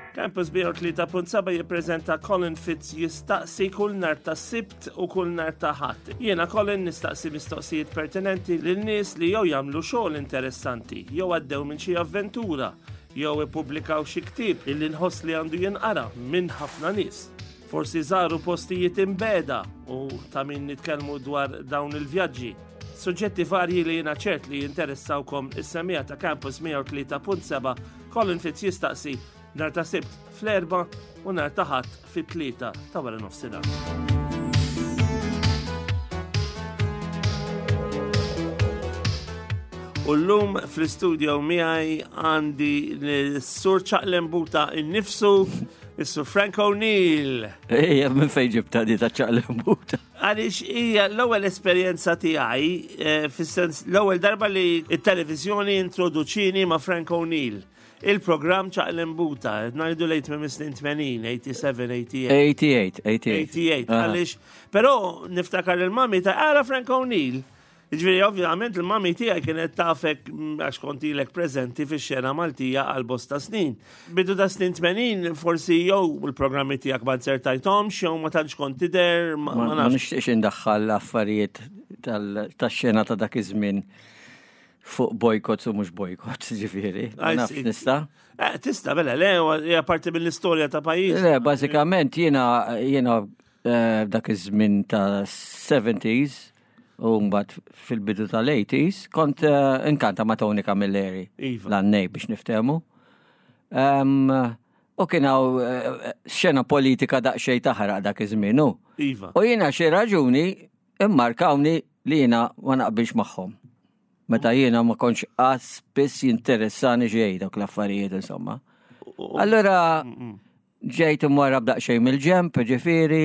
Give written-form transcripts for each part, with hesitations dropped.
Campus 103.7 jippreżenta Colin Fitz jistaqsi kull nhar ta' Sibt u kull nhar ta' Ħadd. Jiena Colin nistaqsi mistoqsijiet pertinenti lin-nies li jew jagħmlu xogħol interessanti, jew għaddew minn xi avventura, jew ippubblikaw xi ktieb illi nħoss li għandu jinqara minn ħafna nies. Forsi żaru postijiet imbeda u ta' min nitkellmu dwar dawn il-vjaġġi. Suġġetti varji li jiena ċert li jinteressawkom is-semmija ta' Campus 103.7 Colin Fitz jistaqsi nhar ta' Sibt fl-4 u nhar ta' Ħadd fit-3 ta' wara nofsinhar. U llum fl-istudio miegħi għandi l-Sur Ċaqlembuta innifsu, is-Sur Frank O'Neill. Ejja, minn fejn ġibta di ta' Ċaqlembuta? Għaliex hija l-ewwel esperjenza tiegħi, fis-sens l-ewwel darba li t-televiżjoni introduċini ma' Frank O'Neill. Il-programm Ċaqlembuta, ngħidu lejt minn snin 80, 87, 88. Għaliex, però niftakar il-mami ta' ara Frank O'Neill. Ġifieri ovvjament il-mami tiegħi kienet tafek għax kontilek preżenti fix-xena Maltija għal bosta snin. Bidu ta' snin 80 forsi jew il-programmi tiegħek ma nsertajthomx jew ma tantx kont tidher ma nafx. Ma nixtieqx indaħħal affarijiet tax-xena ta' dak iż-żmien fuq bojkots u mhux bojkots, ġifieri. Naf nista'? Tista' bella, le hija parti mill-istorja ta' pajjiż. Le, bażikament jiena dak iż-żmien ta' 70s u mbagħad fil-bidu tal-80s kont inkanta ma' Tony Camilleri l-għannej biex niftehmu. U kien hawn xena politika daqsxejn taħraq dak iż-żmien hu. U jiena xi raġuni immarkawni li jiena ma naqbilx magħhom. Meta jiena ma kontx spiss jinteressani xejn dawk l-affarijiet insomma. Allura ġejt imwara b'daqsxejn mill-ġemp, ġifieri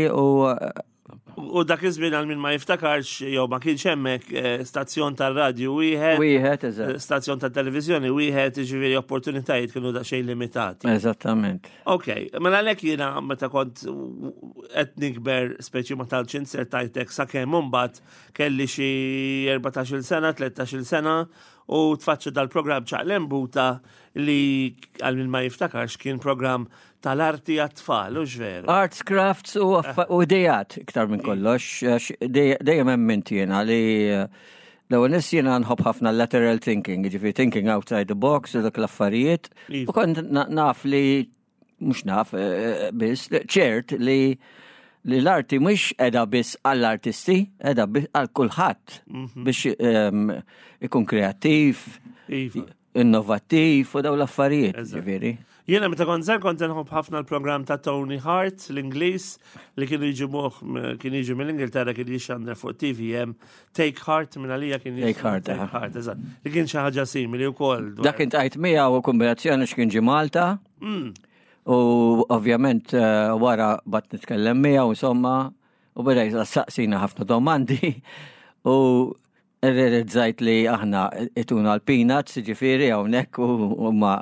U dak iż-żmien għal min ma jiftakarx jew ma kienx hemmhekk stazzjon tar-radju wieħed, eżatt. Stazzjon tat-televiżjoni wieħed, jiġifieri opportunitajiet kienu daqsxejn limitati. Eżattament. Okej, mela għalhekk jiena meta kont qed nikber speċi ma talx insertajtek sakemm imbagħad kelli xi 14-il sena, 13-il sena u tfaċċa dal-programm Ċaqlembuta li għal min ma jiftakarx kien programm tal-arti għat-tfal, u ġveru. Arts, crafts u idejat iktar minn kollox. Dejjem hemm jiena li l-ewwel nies jiena nħobb ħafna lateral thinking, ġifieri thinking outside the box u dak l-affarijiet. U kont naf li mhux naf biss ċert li l-arti mhux qiegħda biss għall-artisti, qiegħda għal kulħadd biex ikun kreattiv, innovattiv u dawn l-affarijiet, ġifieri. Jiena meta kont żgħar kont inħobb ħafna l-programm ta' Tony Hart l-Ingliż li kienu jiġu mill-Ingilterra kien jixxandra fuq TVM Take Heart minn għalija kien Take Heart, eżatt. Li kien xi ħaġa simili wkoll. Dak intqajt miegħu kombinazzjoni x'kien ġi Malta. U ovvjament wara bad nitkellem miegħu insomma u beda saqsina ħafna domandi u rriżajt li aħna ituna l-peanuts, ġifieri hawnhekk u ma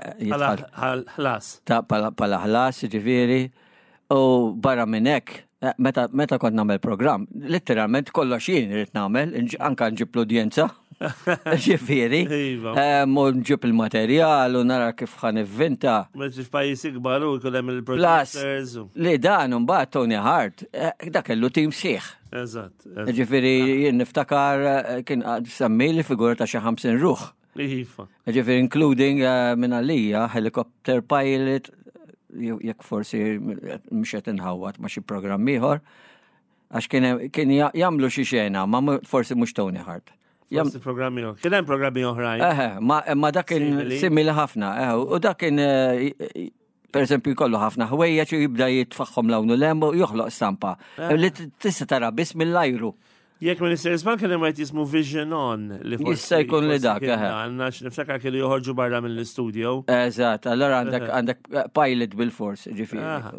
ħlas. Pala ħlas, ġifieri. U barra minn hekk, meta kont nagħmel programm, letteralment kollox jien irid nagħmel, anke nġib l-udjenza. Ġifieri. Mu nġib il-materjal u nara kif ħan ivvinta. Meġi f'pajjiż ikbar u jkun hemm il-producers. Li dan imbagħad Tony Hart, dak kellu tim sieħ. Eżatt. Ġifieri jien niftakar kien semmili figura ta' xi 50 ruħ. Ġifieri including minn għalija helicopter pilot jekk forsi mhux qed inħawwad ma' xi programm ieħor għax kien jagħmlu xi xena ma forsi mhux Tony Hart. Forsi programmi oħra. Kien hemm programmi oħrajn. Ma dak kien simili ħafna, u dak kien per eżempju jkollu ħafna ħwejjeġ u jibda jitfaħħom lawnu lemmu u joħloq stampa. Li tista' tara biss mill-ajru. Jekk Minister Isman kien hemm jismu Vision On li forsi jista' jkun li dak. Għandnax niftakar kienu joħorġu barra mill-istudio. Eżatt, allora għandek pilot bil-fors, ġifieri.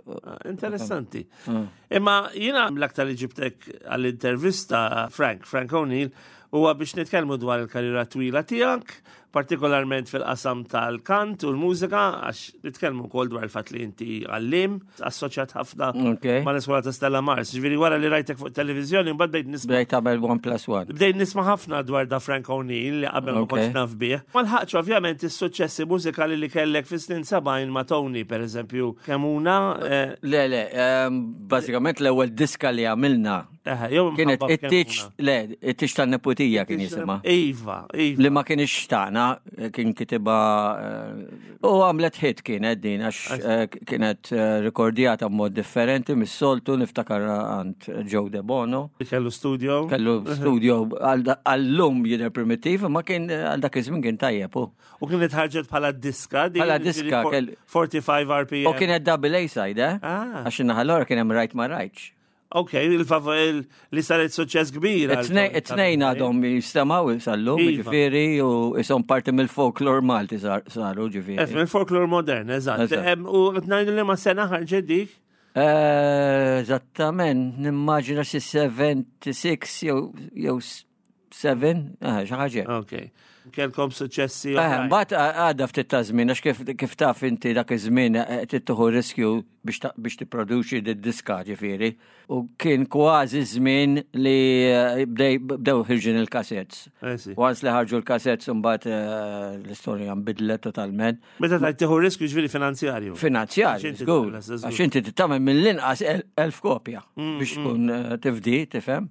Interessanti. Imma jiena l-aktar li ġibtek għall-intervista Frank O'Neill huwa biex nitkellmu dwar il-karriera twila tiegħek, partikolarment fil-qasam tal-kant u l-mużika, għax nitkellmu wkoll dwar il-fatt li inti għallim, assoċjat ħafna mal-Iskola ta' Stella Mars. Ġifieri wara li rajtek fuq televiżjoni mbagħad bdejt nisma'. Bdejt tagħmel 1+1. Bdejt nisma' ħafna dwar da Frank O'Neill li qabel ma kontx naf bih. Ma lħaqx ovvjament is-suċċessi mużikali li kellek fis-snin 70 ma' Tony pereżempju. Kemmuna. Le, bażikament l-ewwel diska li għamilna kienet it-tix tan-neputija kien jisimha. Iva. Li ma kienx tagħna kien kitiba u għamlet hit kienet din għax kienet rekordjata b'mod differenti mis-soltu niftakar għand Joe De Bono. Kellu studio għallum jidher primittiv ma kien għal dak iż-żmien kien tajjeb. U kienet ħarġet bħala diska. Bħala diska 45 RPM. U kienet double A-side, għax naħallora kien hemm Right Ma Rightx. Ok, il-favor li saret suċċess kbir. It-tnejn għadhom jistamaw sallum, ġifieri, u jisom parti mill-folklor Malti saru ġifieri. Mill-folklor modern, eżatt. U t-najdu li ma sena ħarġet dik? Eżattament, nimmaġina xi 76 jew 7, xaħġa. Ok. Kelkom suċċessi. Mbagħad għadha ftit ta' żmien għax kif taf inti dak iż-żmien tieħu riskju biex tipproduċi d-diska ġifieri. U kien kważi żmien li bdew ħirġin il-kassettes. Once li ħarġu l-kassettes imbagħad l-istorja nbidlet totalment. Meta tajt tieħu riskju ġifieri finanzjarju. Finanzjarju, żgur. Għax inti titagħmel mill-inqas 1000 kopja biex tkun tifdi, tifhem?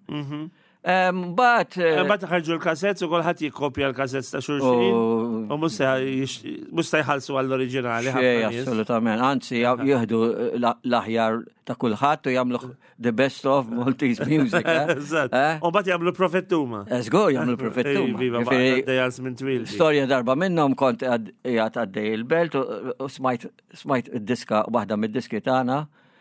But ħarġu l-kassetts u kolħat jikkopja l-kassetts ta' xulxin u musta jħallsu għall-oriġinali. Assolutament, anzi jieħdu l-aħjar ta' kulħadd u jagħmlu the best of Maltese music. U bat jagħmlu profettuma. Żgur jagħmlu profettuma. Storja darba minnhom kont qiegħed għaddej il-belt u smajt id-diska waħda mid-diski tagħna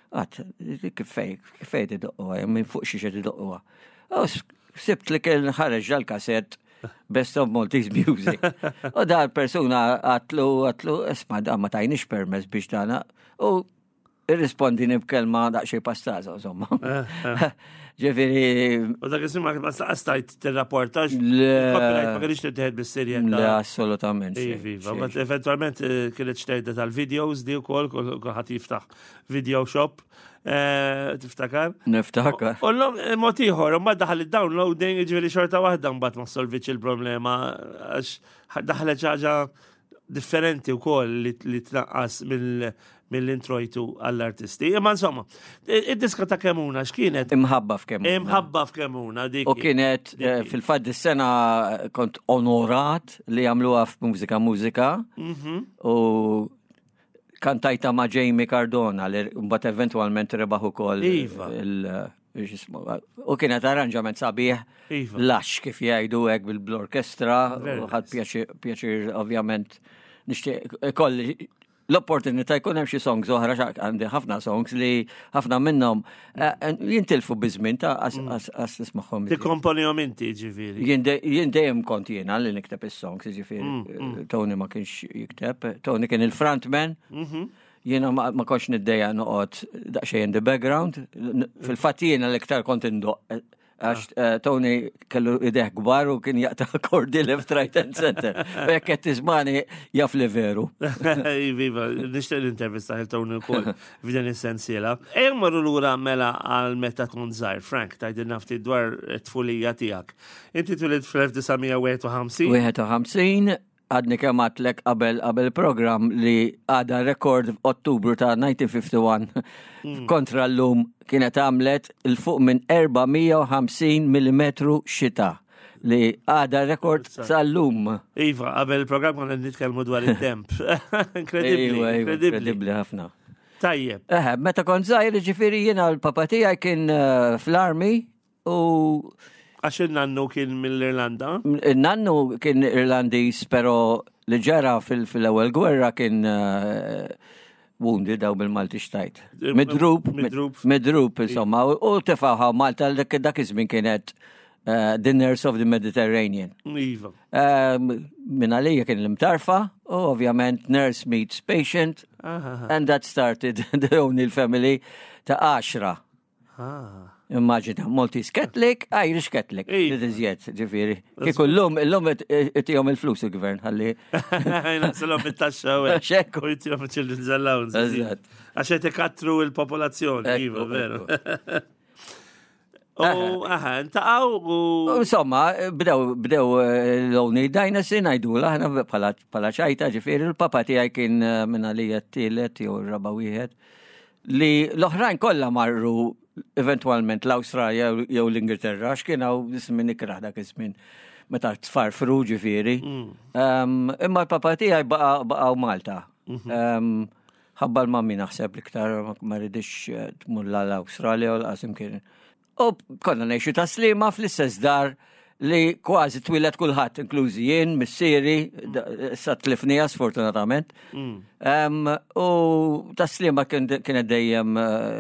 kif fejn iddoqquha minn fuq xi xed iddoqquha. Sibt li kien ħareġ l-kaset Best of Maltese Music. U da persuna għatlu, isma da ma tajnix permess biex dana. U irrispondini b'kelma daqxej pastaza, insomma. Ġifiri. U dak isimma ma stajt t-rapportax? Ma kienx t-tħed bis-serja. Le, assolutament. Eventualment kienet xtejda tal-videos di u kol ħat jiftaħ video shop. Tiftakar? Niftakar. U l-motiħor, mbagħad daħal id-downloading ġifieri xorta waħda mbagħad ma solvitx il-problema għax daħlet ħaġa differenti wkoll li tnaqqas mill-introjtu għall-artisti. Imma insomma, id-diska ta' Kemmuna x'kienet? Imħabba f'Kemmuna. Imħabba f'Kemmuna dik. U kienet fil-fatt is-sena kont onorat li għamluha f'mużika u kantajta ma' Jamie Cardona li mbagħad eventwalment rebaħ ukoll u kienet arranġament sabiħ lax kif jgħidu hekk bil-orkestra u ħadd pjaċir ovvjament nixtieq ikolli l-opportunità jkun hemm xi songs oħra għandi ħafna songs li ħafna minnhom jintilfu biżmien ta' għas tismagħhom. Tikkomponihom inti ġifieri. Jien dejjem kont jiena li nikteb is-songs ġifieri. Tony ma kienx jikteb, Tony kien il-frontman. Jiena ma kontx niddejja noqgħod daqsxejn in the background. Fil-fatt jiena l-iktar kont indoq għax Tony kellu ideħ gbar u kien jaqta' akkordi left, right and center. Bekk qed tismani jaf li veru. Viva, nixtieq l-intervista ħel Tony wkoll f'din is-sensiela. Ejja marru lura mela għal meta tkun żgħir, Frank, tgħidilna ftit dwar it-tfulija tiegħek. Inti twelid fl-1951. 51 għadni kemm għatlek qabel program li għada rekord f'Ottubru ta' 1951 kontra l-lum kienet għamlet il-fuq minn 450 mm xita li għada rekord sal-lum. Iva, qabel il-program konna nitkellmu dwar il-temp. Incredibli ħafna. Tajjeb. Meta kont żgħir ġifieri jiena l-papa tiegħi kien fl-army u għax il-nannu kien mill-Irlanda? Il-nannu kien Irlandiż, pero li ġara fil-ewwel gwerra kien wounded daw bil-Malti xtajt. Midrub, insomma, u tifaħa Malta dak iż-żmien kienet Dinners of the Mediterranean. Iva. Min għalija kien l-imtarfa, u ovvjament nurse meets patient, and that started the O'Neill family ta' 10. Immaġina, Maltese Catholic, Irish Catholic. Iżjed, ġifiri. Kieku l-lum it-tijom il-flus il-gvern, ħalli. Nasilom it-taxxa u Xekku. jtijom children's allowance. Eżatt. Għaxet ikatru il-popolazzjoni, iva, veru. Ntaqaw u. Insomma, bdew l-Only Dynasty najdu laħna pala ċajta ġifiri l-papa tijaj kien minna li jattilet jew raba wieħed li l-oħrajn kollha marru eventualment l-Awstralja jew l-Ingilterra x'kienaw ismin ikraħ dak iż-żmien meta tfarfru ġifieri. Imma l-papa tijaj baqgħu Malta. Ħabba l-mammi naħseb l-iktar ma ridix tmur l-Awstralja u l-qasim kien. U konna ngħixu ta' slima fl-istess dar li kważi twilet kulħadd, inklużi jien, missieri, sa tlifnija sfortunatament. U ta' slima kienet dejjem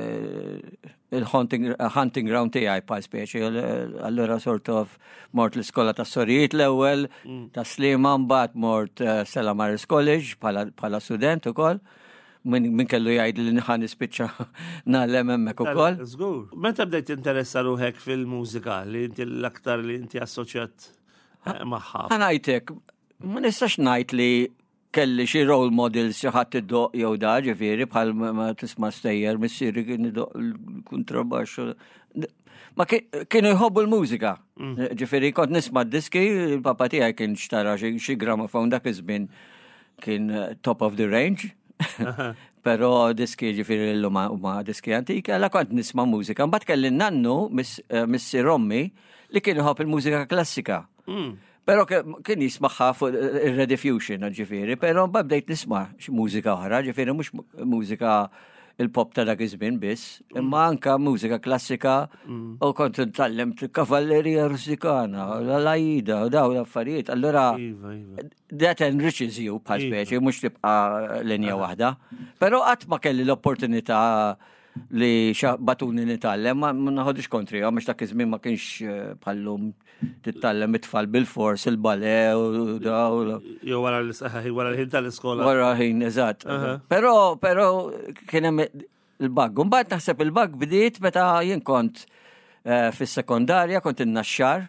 il-hunting ground tiegħi pa' speċi. Allura sort of mort l-iskola ta' Sorijiet l-ewwel, ta' slima mbagħad mort Stella Maris College bħala student ukoll. Min kellu jgħid li nħan nispiċċa nagħlem hemmhekk ukoll. Żgur. Meta bdejt interessa ruħek fil-mużika li inti l-aktar li inti assoċjat magħha? Ħanajtek, ma nistax ngħid li kelli xi role models xi ħadd iddoq jew da ġifieri bħal ma tisma' stejjer missieri kien idoq il-kontrabass. Ma kienu jħobbu l-mużika. Ġifieri kont nisma' d-diski, il-papa tiegħi kien xtara xi gramophone dak iż-żmien kien top of the range. Pero diski ġifiri l-lum ma diski antika, la kont nisma mużika. Mbatt kelli nannu missi Rommi li kienu ħobb il-mużika klassika. Pero kien jismaħħa fuq il-Rediffusion ġifiri, pero mbatt bdejt nisma mużika oħra, ġifiri mux mużika il-pop ta' dak iż-żmien biss, imma anka mużika klassika u kont ntallemt kavallerija russikana, l-Aida u daw l-affarijiet. Allora that enriches you bħal speċi, mhux tibqa' linja waħda. Però qatt ma kelli l-opportunità li batuni nitallem, ma naħodix kontri, għamx dak iż-żmien ma kienx bħallum titallem it-tfal bil-fors, il-bale u daw. Jo wara l-ħin tal-iskola. Wara ħin, eżatt. Però kien hemm il-bag. Mbagħad naħseb il-bag bdiet meta jien kont fis-sekondarja, kont innaxxar.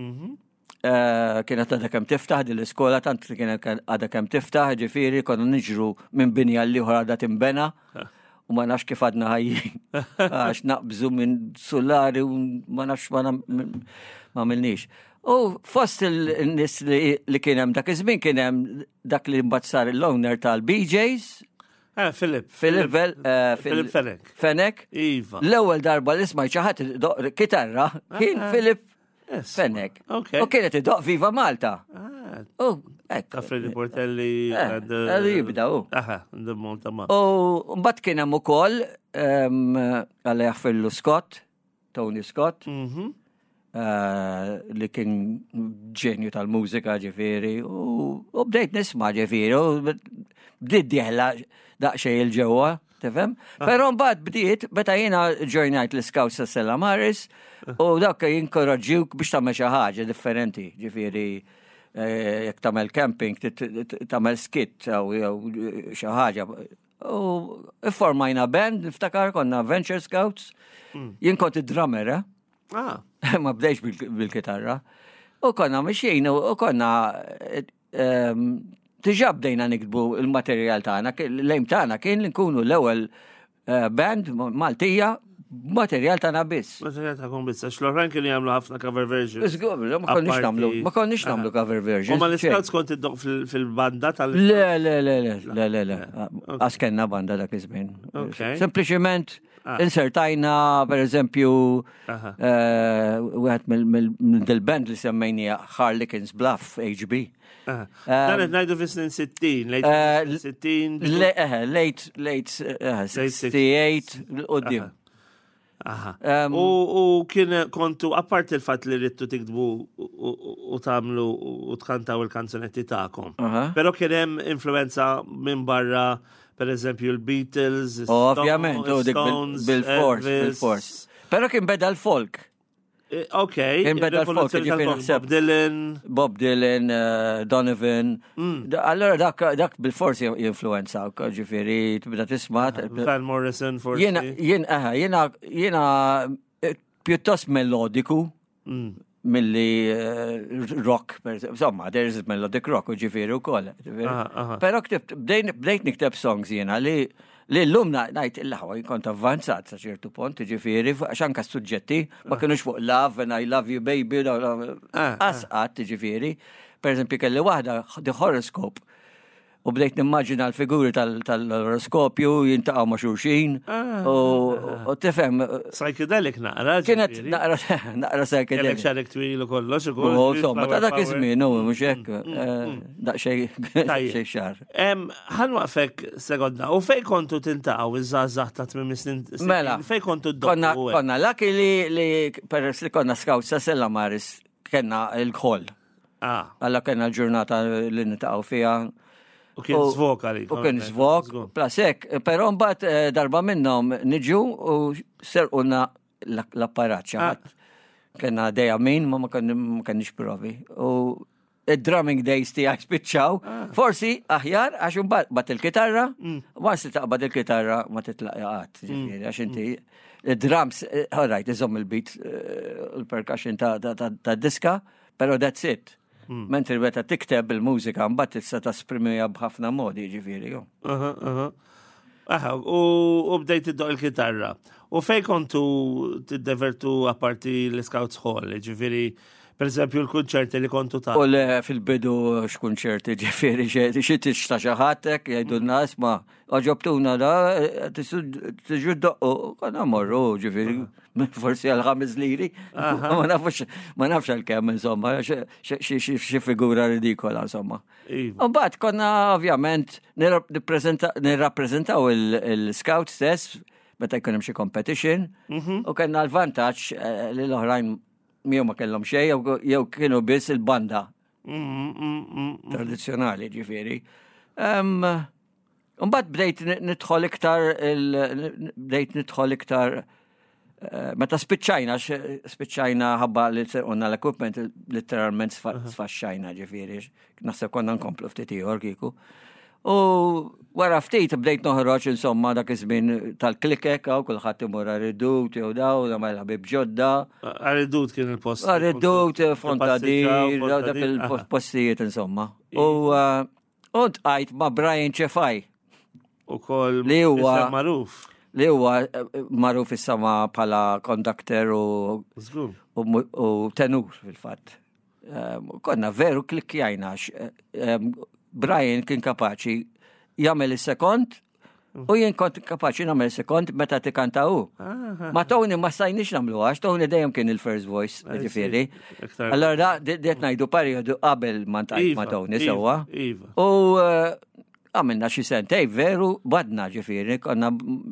Kienet għadha kemm tiftaħ din l-iskola, tant kienet għadha kemm tiftaħ, ġifieri konna niġru minn binja li ieħor għadha tinbena. U ma nafx kif għadna ħajjin. Għax naqbżu minn solari u ma nafx ma milniex. U fost il-nis li kienem dak iż-żmien kienem dak li mbagħad sar l-owner tal-BJs. Philip Fenek. Fenek. Iva. L-ewwel darba li smajt xi ħadd kitarra kien Philip Fenek. U kienet idoq Viva Malta. Ta' Freddy Portelli. Jibda, Malta ma. U mbagħad kien hemm ukoll għalli jaħfillu Scott, Tony Scott, li kien ġenju tal-mużika ġifieri, u bdejt nisma' ġifieri, u bdiet dieħla daqsxejn il-ġewwa, tifhem? Però mbagħad bdiet meta jiena ġojnajt l-Scouts ta' Stella Maris, u dak jinkoraġġjuk biex tagħmel xi ħaġa differenti, ġifieri jekk tagħmel camping, tagħmel skit jew xi ħaġa. U formajna band, niftakar konna Venture Scouts. Jien kont id-drummer, ma bdejx bil-kitarra. U konna mexjin u konna diġà bdejna nikdbu il-materjal tagħna, l-lejm tagħna kien li nkunu l-ewwel band Maltija materjal tagħna biss. Materjal tagħkom biss, għax l-oħrajn kienu jagħmlu ħafna cover versions. Ma konniex nagħmlu cover versions. U ma l-Scouts kont iddoq fil-banda tal- Le. Għas kellna banda dak iż-żmien. Sempliċement insertajna, per eżempju, wieħed mill-band li semmejnija Harlequins Bluff, HB. Danet najdu fis-snin 60, late 68 l-qoddim. U kien kontu, apart il-fat li rittu tikdbu u tamlu u tkantaw il-kanzonetti ta'kom. Pero kien hemm influenza minn barra, per eżempju, il-Beatles, Stones, bil-fors. Pero kien beda l-folk. Kien beda l-folk, Bob Dylan, Donovan. Allora dak bil-fors jinfluenza, ġifiri, tibda tisma. Van Morrison, forsi. Jena pjuttost melodiku milli rock, insomma, there is melodic rock, ġifiri u koll. Pero bdejt nikteb songs jena li l-lum najt il-ħawa kont avvanzat sa ċertu punt, ġifiri, xanka suġġetti, ma kienux fuq love and I love you baby, asqat, ġifiri. Per esempio, kelli wahda, the horoscope, u bdejt nimmaġina l-figuri tal-horoskopju jintaqaw ma' xurxin, u tifhem. Psychedelic naqra. Kienet naqra psychedelic. Kellek xarek twil u kollox. Insomma, ta' dak iż-żmien, mhux hekk, daqsxejn xar. Ħanwaqfek sekonda, u fejn kontu tintaqgħu iż-żgħażagħ ta' tmiem snin? Mela. Fejn kontu d-dokku? Konna laki li peress li konna Scouts sa Sella Maris kellna l-koll. Alla kellna l-ġurnata li nitaqgħu fiha. U kien zvok għalik. U kien zvok, plasek, pero mbagħad darba minnhom niġu u serqulna l-apparat ċaħat. Kena dejja min, ma kenniex provi. U id-drumming days tiegħi spiċċaw, forsi aħjar għax imbagħad il-kitarra, once li taqbad il-kitarra ma titlaqgħat, ġifieri għax inti id-drums, all right, iżomm il-beat, il-percussion ta' diska, pero that's it. Mentri beta tikteb il-mużika mbagħad tista' tasprimija b'ħafna modi ġifieri. U bdejt iddoq il-kitarra. U fejn kontu tiddevertu apparti l-Scouts Hall, ġifieri per eżempju l-kunċerti li kontu ta'. U fil-bidu x'kunċerti ġifieri xi tixta' xi ħaddek jgħidu n-nies ma oġobtuna da tiġu ddoqqu konna morru ġifieri forsi għal 5 liri. Ma nafx għal-kemm insomma, xi figura ridikola insomma. U mbagħad konna ovvjament nirrappreżentaw il-Scout stess meta jkun hemm xi competition u kellna l-vantaġġ li l-oħrajn jew ma kellhom xejn jew kienu biss il-banda tradizzjonali ġifieri. Mbagħad bdejt nidħol iktar meta spiċċajna ħabba li serqulna l-equipment literalment sfaxxajna ġifieri. Naħseb konna nkomplu ftit ieħor kieku. U wara ftit bdejt noħroġ insomma dak iż-żmien tal-klikek u kulħadd imur Redut jew daw nagħmel ħabib ġodda. Redut kien il-post. Redut, Fontadir, dak il-postijiet insomma. U tqajt ma' Brian Ċefaj. Ukoll li huwa magħruf. Li huwa magħruf issa bħala kondukter u tenur fil-fatt. Konna veru klikkjajna Brian kien kapaċi jagħmel is-sekond u jien kont kapaċi nagħmel is-sekond meta tikkantaw. Ma Tony ma stajniex nagħmlu għax Tony dejjem kien il-first voice, ġifieri. Allora qed ngħidu perjodu qabel ma ntajt ma' Tony sewwa. U għamilna xi sentej veru badna ġifieri, konna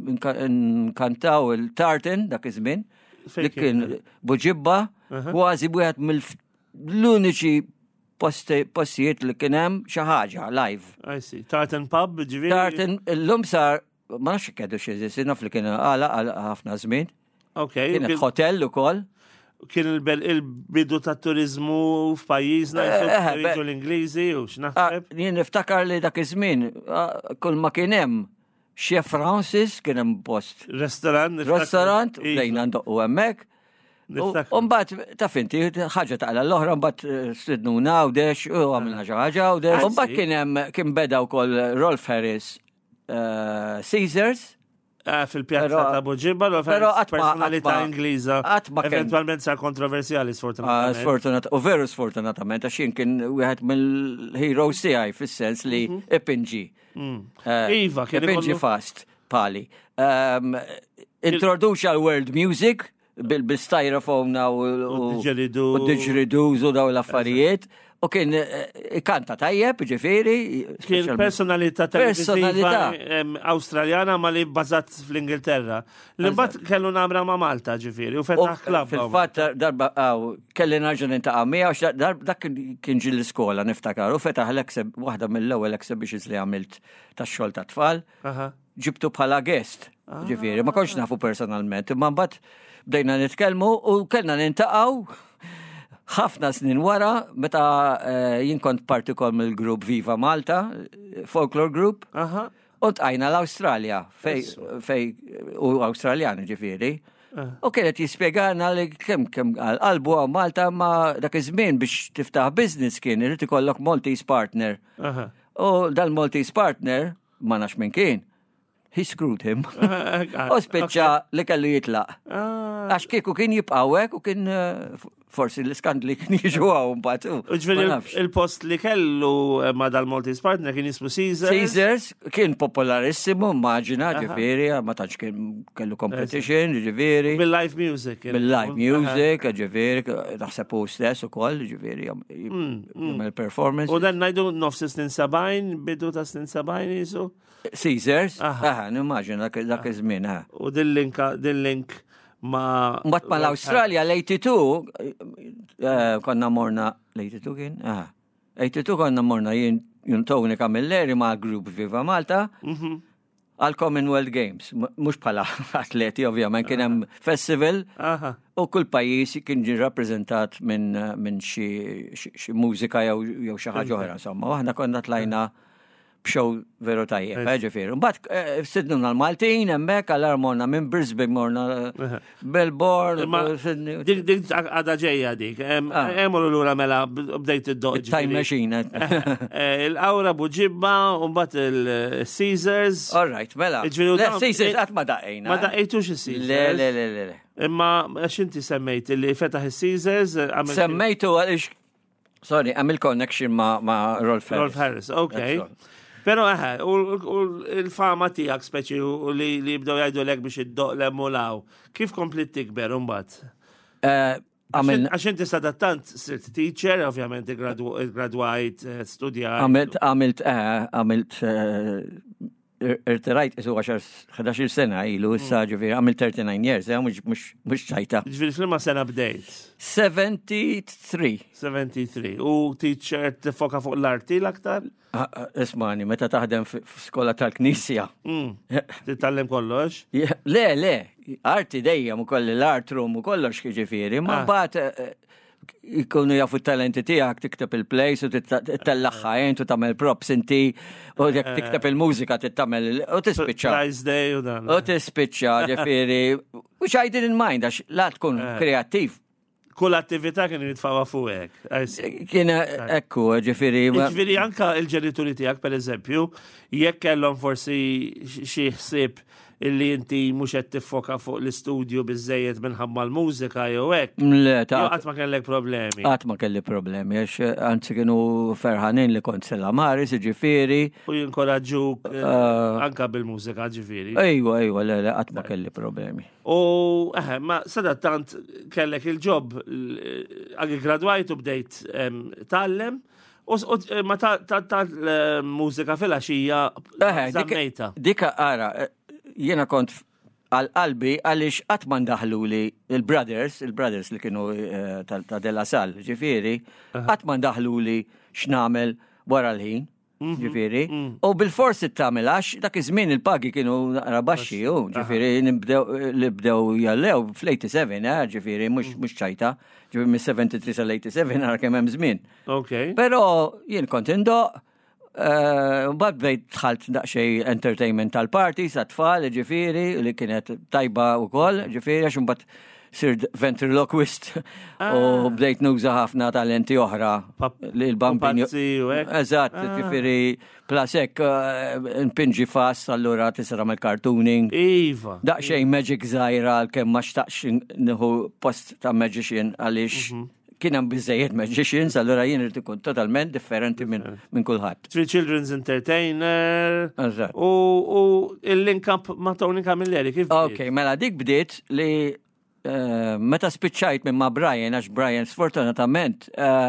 nkantaw il-Tartan dak iż-żmien li kien buġibba kważi wieħed mill-uniċi postijiet li kien hemm xi ħaġa live. I see. Tartan pub ġifieri. Tartan illum sar ma nafx keddu x'eżisti naf li kien għala ħafna żmien. Okay. Kien hotel ukoll. Kien il-bidu tat-turiżmu f'pajjiżna jiġu l-Ingliżi u x'naħseb. Jien niftakar li dak iż-żmien kull ma kien hemm Chef Francis kien hemm post. Restaurant lejna ndoqqu hemmhekk. Mbagħad ta' finti ħaġa taqla l-oħra mbagħad stidnuna u dex u għamilna xi ħaġa u dex. Mbagħad kien beda wkoll Rolf Harris Caesars. Fil-pjazza ta' Buġibba, personalità Ingliża. Eventualment sar kontroversjali sfortunatament. U veru sfortunatament għax kien wieħed mill-heroes tiegħi fis-sens li ipinġi. Iva, kien ipinġi fast pali. Introduċa l-world music bil-styrofoam u d-didgeridoo u daw l-affarijiet. U kien ikanta tajjeb, ġifieri. Kien personalità televisiva Awstraljana ma li bbażat fl-Ingilterra. L-imbagħad kellu nabra ma' Malta ġifieri u fetaħ klabb. Fil-fatt darba kelli narġa' nintaqa' miegħu dak kien ġi l-iskola niftakar u fetaħ l-ekseb waħda mill-ewwel exhibitions li għamilt tax-xogħol ta' tfal. Ġibtu bħala guest, ġifieri, ma kontx nafu personalment, imma mbagħad bdejna nitkellmu u kellna nintaqgħu ħafna snin wara, meta jien kont parti wkoll mill-grupp Viva Malta, folklore group, u tqajna l-Awstralja, fej u Awstraljani ġifieri. U kienet jispjegana li kemm qalbu għaw Malta ma dak iż-żmien biex tiftaħ business kien irid ikollok Maltese partner. U dal-Maltese partner ma nafx min kien. He screwed him. U spiċċa li kellu jitlaq. Għax kieku kien jibqawek u kien forsi l-iskandli kien jiġu għaw mbagħad. Il-post li kellu ma dal-Maltese partner kien jismu Caesars. Caesars kien popolarissimu, maġina, ġifieri, ma tantx kellu competition, ġifieri. Bil-live music. Bil-live music, ġifieri, naħseb hu stess ukoll, ġifieri, jagħmel performance. U dan ngħidu nofs snin 70, bidu ta' snin 70 jisu? Caesars? Nimmaġina dak iż-żmien, U dil-link ma' Mbagħad mal-Awstralja l-82 konna morna l-82 kien? 82 konna morna jien Tony Camilleri ma' grupp Viva Malta għal Commonwealth Games, mhux bħala atleti ovvjament kien hemm festival u kull pajjiż kien ġie rappreżentat minn xi mużika jew xi ħaġa oħra insomma. Aħna konna tlajna b'xow veru tajjeb, ġifieri. Mbagħad sidnuna l-Maltin hemmhekk għal morna minn Brisbane morna Melbourne. Dik għadha ġejja dik. Hemm lura mela bdejt id-doq. Time machine. Il-Awra Buġibba u mbagħad il-Caesars. All right, mela. Caesars qatt ma daqejna. Ma daqejtux is-Caesars. Le. Imma għax inti semmejt li fetaħ is-Caesars. Semmejtu għaliex sorry, għamil connection ma' Rolf Harris. Rolf Harris, okay. Pero u il-fama tijak speċi u li jibdaw jgħidu l-ek biex id-doq l-emmulaw. Kif komplit tikber un-bat? Għax inti sadattant sirt teacher, ovvjament graduajt, studjajt. Għamilt irtirajt isu 11 sena ilu issa ġifieri għamilt 39 years, mhux ċajta. Ġifieri fl-ma sena bdejt? 73. U teacher tifoka fuq l-arti l-aktar? Ismani, meta taħdem f'skola tal-Knisja. Titallem kollox? Le, arti dejjem ukoll l-art room u kollox ġifieri, ma mbagħad ikunu jafu t-talenti tijak, tikteb il-plays u t-tallaxħajn, u tamel props inti, u tikteb il-mużika, u t-spiċċa. Prize Day u dan. U t-spiċċa, ġifiri, which I didn't mind, għax la tkun kreativ. Kull attività kien jitfawa fuqek. Kien ekku, ġifiri. Ġifiri, anka il-ġenituri tijak, per eżempju, jekk kellhom forsi xi ħsieb illi inti mhux qed tiffoka fuq l-istudju biżejjed minħabba l-mużika jew hekk. Le, qatt ma kellek problemi. Qatt ma kelli problemi, għax anzi kienu ferħanin li kont Sella Maris, ġifieri. U jinkoraġġuk anka bil-mużika ġifieri. Ejwa, le, qatt ma kelli problemi. U ma sadattant kellek il-ġob għagi gradwajt u bdejt tallem. Ma tal-mużika fil-għaxija zammejta. Dika ara, jiena kont għal-qalbi għalix għatman daħlu li il-brothers li kienu ta' Della Sal, ġifiri, għatman daħlu li x'namel wara l-ħin, ġifiri, u bil-fors it-tamel għax dak iż-żmien il-pagi kienu rabaxxi, ġifiri, li bdew jallew fl-87, ġifiri, mux ċajta, ġifiri mis-73 sal-87 għara kemm hemm żmien. Pero jien kont indoq, bad bejt tħalt daqxej entertainment tal-party, sa' ġifiri, li kienet tajba u koll, ġifiri, għax mbagħad sir ventriloquist u bdejt nuża ħafna talenti oħra li l-bambini. Eżatt, ġifiri, plasek npinġi fast, allura tisra mal-cartooning. Iva. Daqxej magic zaħira għal-kem ma xtaqx nħu post ta' magician għalix kien hemm biżejjed magicians, allura jien irid ikun totalment differenti minn kulħadd. Children's entertainer. U il-link up ma' Tony Camilleri kif? Okay, mela dik bdiet li meta spiċċajt minn ma' Brian, għax Brian sfortunatament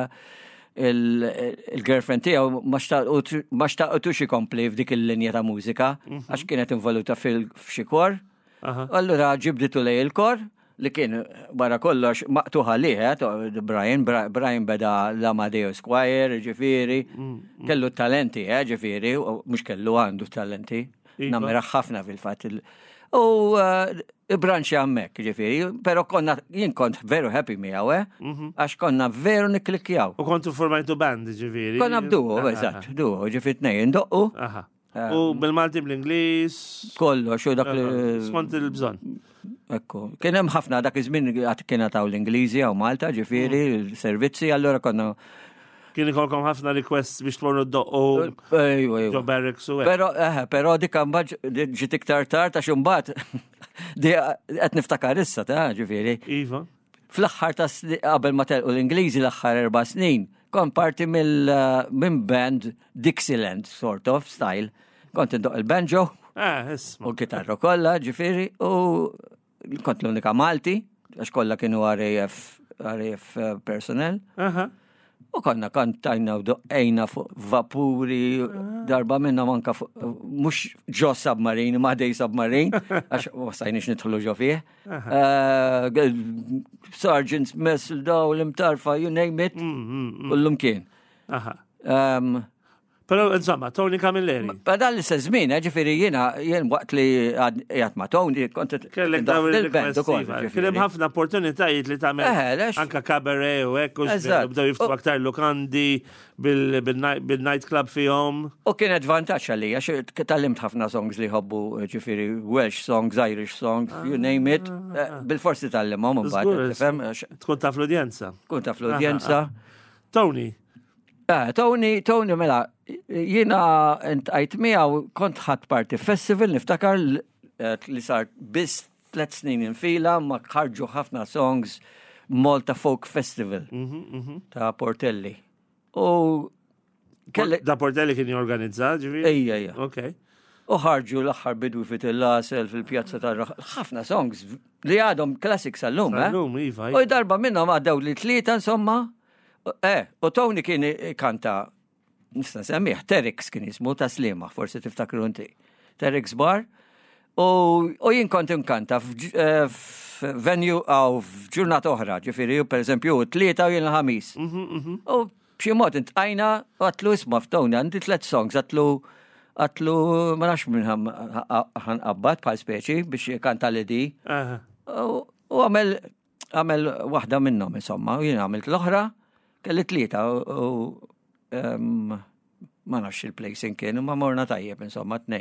il-girlfriend tiegħu ma xtaqtux ikompli f'dik il-linja ta' mużika għax kienet involuta f'xi kor. Allura ġibditu lej il-kor li kien barra kollox maqtuħa liħet, Brian beda l-Amadeo Squire, ġifiri, kellu talenti, ġifiri, mux kellu għandu talenti, namira ħafna fil-fat. U branċi għammek, ġifiri, pero jien kont veru happy miegħu, għax konna veru niklikjaw. U kontu formajtu band, ġifiri? Konna bduħu, eżatt, duħu, ġifiri t-nejn, doqqu. U bil-Malti bl-Inglis? Kollox, u dak li... Skont il-bżon. Ekku. Kien hemm ħafna dak iż-żmien kien taw l-Ingliżi u Malta, ġifieri, l-servizzi, allura konna. Kien ikolkom ħafna requests biex tmorru d-doqqu ġo barracks u Però dik mbagħad ġiet iktar tard għax imbagħad qed niftakar issa ta' ġifieri. Iva. Fl-aħħar qabel ma telqu l-Ingliżi l-aħħar 4 snin, kont parti minn band Dixieland sort of style. Kont indoq il-banjo. Isma. U l-kitarra kollha ġifieri u kont l-unika Malti għax kollha kienu RAF personnel. U konna kantajna u doqqejna fuq vapuri, darba minna manka fuq, mux ġo submarine, ma dej submarine, għax wasajnix nidħlu ġo fih. Sergeants, messel daw, l-imtarfa, you name it, kullum kien. Pero, insomma, Tony Camilleri. Badal li sezmin, ġifiri jien waqt li jgħat ma Tony, kontet kellek daw il-band. Kienem ħafna opportunitajiet li tamel anka kabaret u ekku, bdew jiftu aktar lokandi bil-night club fihom. U kien advantaċ għalli, għax tallimt ħafna songs li hobbu, ġifiri Welsh songs, Irish songs, you name it, bil-forsi tallimhom mbagħad. Tkun taf l-udjenza. Tkun taf l-udjenza. Tony. Tony mela, jiena għajt miegħu kont ħadd parti festival niftakar li sar biss 3 snin infila ma ħarġu ħafna songs Malta Folk Festival ta' Portelli. Da Portelli kien jorganizzat, ġifieri? Ejja. Okay. U ħarġu l-aħħar bidwi fit-il-lasel fil-pjazza ħafna songs li għadhom classics għallum, Għallum, iva. U darba minnhom għaddew li 3 insomma. U Tony kien kanta, nista' semmih, Terex kien jismu ta' Slima, forsi tiftakru inti. Terex bar. U jien kont inkanta f'venue għaw f'ġurnata oħra, ġifieri per eżempju 3 u jien l-ħamis. U b'xi mod intqajna u għatlu isma' f'Tony għandi 3 songs, għatlu ma nafx minn ħanqabbad bħal speċi biex kanta l-di. U għamel waħda minnhom insomma, u jien għamilt l-oħra. Kelli 3 u ma nafx il-placing kienu, ma morna tajjeb, insomma, 2.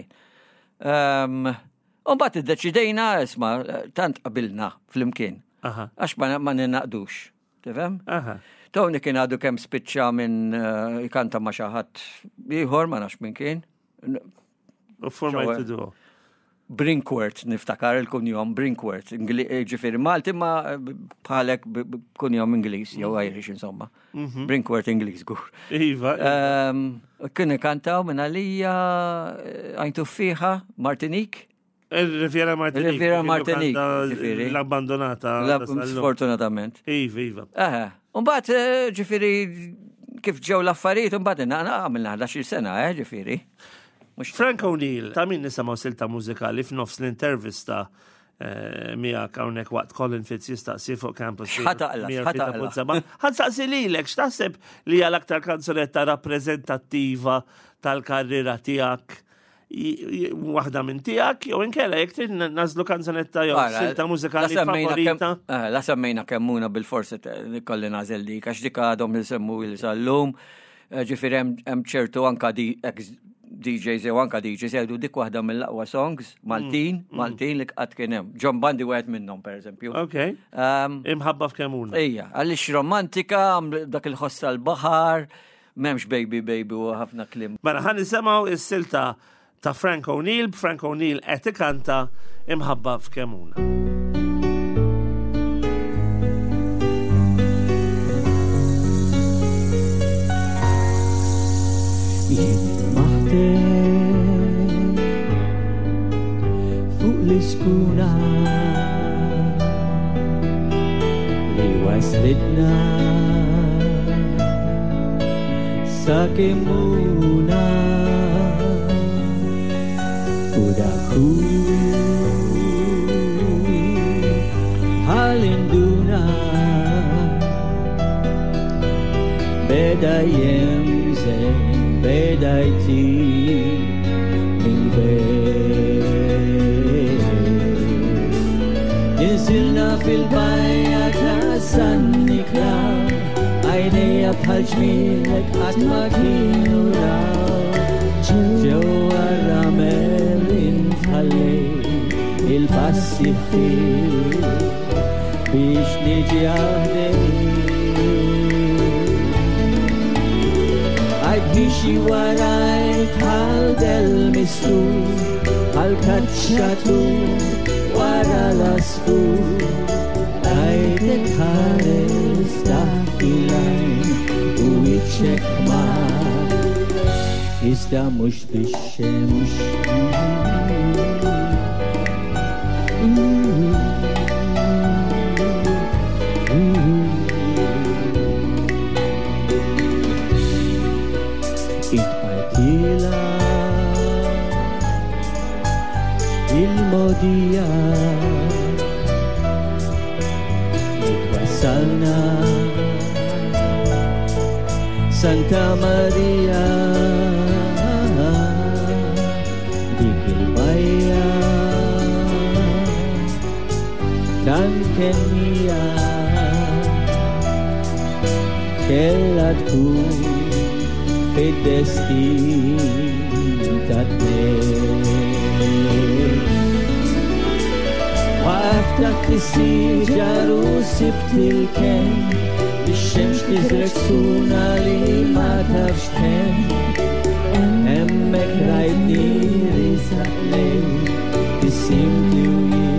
Mbagħad iddeċidejna, isma' tant qabilna fl-imkien. Għax ma ninaqdux, tifhem? Tony kien għadu kemm spiċċa minn ikanta ma' xi ħadd ieħor ma nafx minn kien. Formajtu Brinkworth, niftakar il-kunjom Brinkworth, ġifiri Malti ma bħalek kunjom Ingliż, jew Irish insomma. Brinkworth Ingliż gur. Iva. Kien kantaw minn għalija għajtu fiħa Martinique. Riviera Martinique. L-abbandonata. Sfortunatament. Iva. Mbagħad ġifiri kif ġew l-affarijiet, mbagħad għamilna 11 sena, ġifiri. Frank O'Neill, ta' min nisamaw silta mużikali f'nofs l-intervista miegħek hawnhekk waqt Colin Fitz jistaqsi fuq campus. Ħansaqsi lilek x'taħseb li hija l-aktar kanzunetta rappreżentattiva tal-karriera tiegħek waħda minn tiegħek jew inkella jekk trid nażlu kanzunetta jew silta mużikali favorita. La semmejna kemmuna bil-forsi kolli nażel dik għax dik għadhom isemmu il sallum. Ġifieri hemm ċertu anka DJs jew anka DJs jgħidu dik waħda mill-aqwa songs Maltin li qatt kien hemm. John Bundy wieħed minnhom pereżempju. Okay. Imħabba f'Kemuna. Ejja, għaliex romantika, dak il-ħossa l-baħar, m'hemmx baby u ħafna kliem. Mela ħan nisimgħu is-silta ta' Frank O'Neill, Frank O'Neill qed ikanta Imħabba f'Kemuna. Fuq l-iskuna li waslitna sa Kemuna u daku ħalinduna beda jemżen bedajti Nisilna fil-bajja ta' sannikla Għajnija bħal ġmilek għatma kienu raw Ġewa ramel intħalli għas-sifir biex niġi għaddej bixi warajt għal-del mistur għal-kacċatur wara l-asfur għajdet ħares taħt il-lajn u iċċek mar iżda mux bix-xemx itpartila il-modija itwassalna Santa Maria dik il-bajja tankennija kella tkun fid-destin tat-tnejn waqft taħt is-siġar u sibt il-ken bix-xemx tiżrek suna li ma tafx kemm hemmhekk rajtni risaq lejn issimni u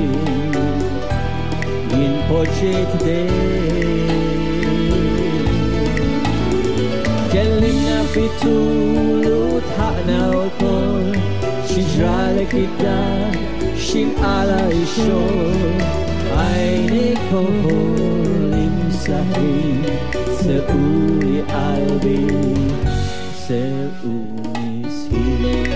jien poġġejt kellimna fit-tul u tħaqna wkoll xi ġralek id-dar x'inqala x-xogħol għajnik ukoll imsaħħin sequli qalbi sequli sħin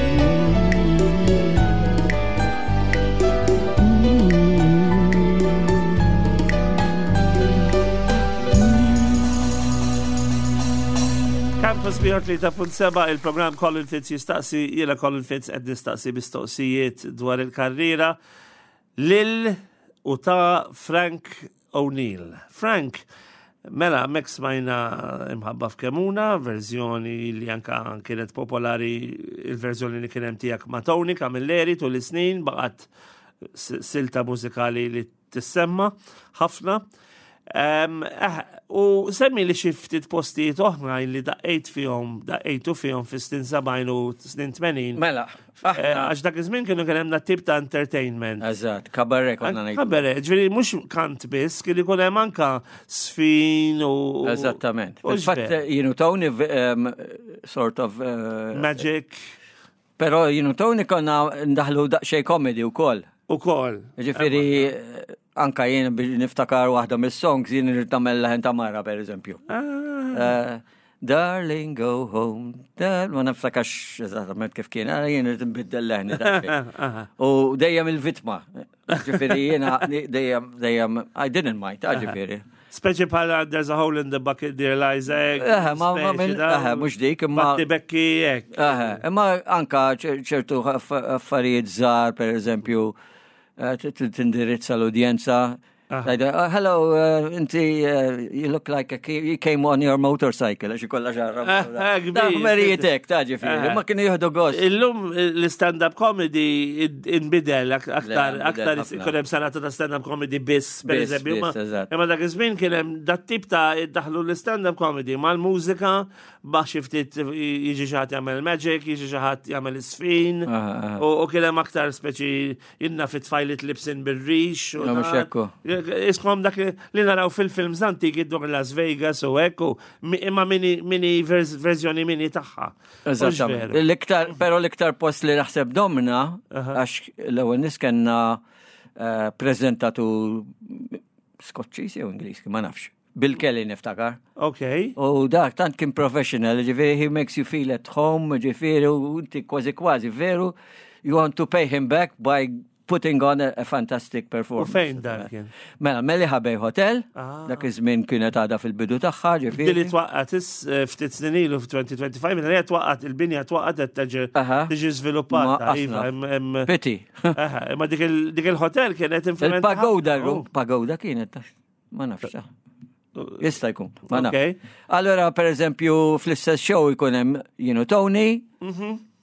Campus Bihar 3.7 il-program Colin Fitz jistaqsi jiela Colin Fitz qed nistaqsi mistoqsijiet dwar il-karriera lil u ta' Frank O'Neill. Frank, mela mek smajna imħabba f'Kemuna, verżjoni li anka kienet popolari il-verżjoni li kien hemm tiegħek ma' Tony Camilleri tul is-snin baqgħet silta mużikali li tissemma ħafna. U semmi li xi ftit postijiet oħra li daqqejtu fihom fi snin 70 u snin 80. Mela, għax dak iż-żmien kienu kien hemm tip ta' entertainment. Eżatt, kabarre konna ngħidu. Kabarre, ġifieri mhux kant biss, kien ikun hemm anke sfin u eżattament. Fatt jienu Tony sort of magic. Però jienu Tony konna ndaħlu daqsxejn comedy wkoll. Ukoll. Ġifieri anka jien biex niftakar waħda mis-songs jien irid tagħmel Laħen Tamara pereżempju. Darling go home. Ma niftakarx eżattament kif kien, jien irid nbiddel leħni daqsxejn. U dejjem il-vittma. Ġifieri jiena dejjem I didn't mind, ġifieri. Speċi bħala There's a hole in the bucket, dear Liza. Mhux dik imma Batti bekki hekk. Imma anka ċertu affarijiet żgħar pereżempju tindirizza l-udjenza. Hello, inti, you look like you came on your motorcycle, għaxi kolla ġarra. Daħmerietek, taġifiri, ma kienu jihdu għost. Illum l-stand-up comedy inbidel aktar kunem sanata ta' stand-up comedy biss, per eżempju. Imma dak iż-żmien kienem dat tip ta' daħlu l-stand-up comedy mal-mużika, baħx ftit jiġi xaħat jagħmel magic, jiġi xaħat jagħmel isfin, u kienem aktar speċi jinna fit-fajlit lipsin bil-rix. Iskom dak li naraw fil-films antiki dwar Las Vegas u ekku, imma mini verżjoni mini taħħa. Eżattament. Pero l-iktar post li naħseb domna, għax l-ewwel nies kellna preżentatu Skoċċis jew Ingliż, ma nafx. Bill Kelly niftakar. Okay. U dak tant kien professional, ġifieri he makes you feel at home, ġifieri u inti kważi veru, you want to pay him back by putting on a fantastic performance. U fejn dak kien? Mela, Melli Ħabej Hotel, dak iż-żmien kienet għadha fil-bidu tagħha, ġifieri. Billi twaqqat ftit snin ilu f'2025, minn li twaqqat il-binja twaqqat qed tiġi żviluppata. Piti. Ma dik il-hotel kienet influenza. Il-pagoda kienet, ma nafx. Jista' jkun, ma nafx. Allora, per eżempju, fl-istess show jkun hemm Tony,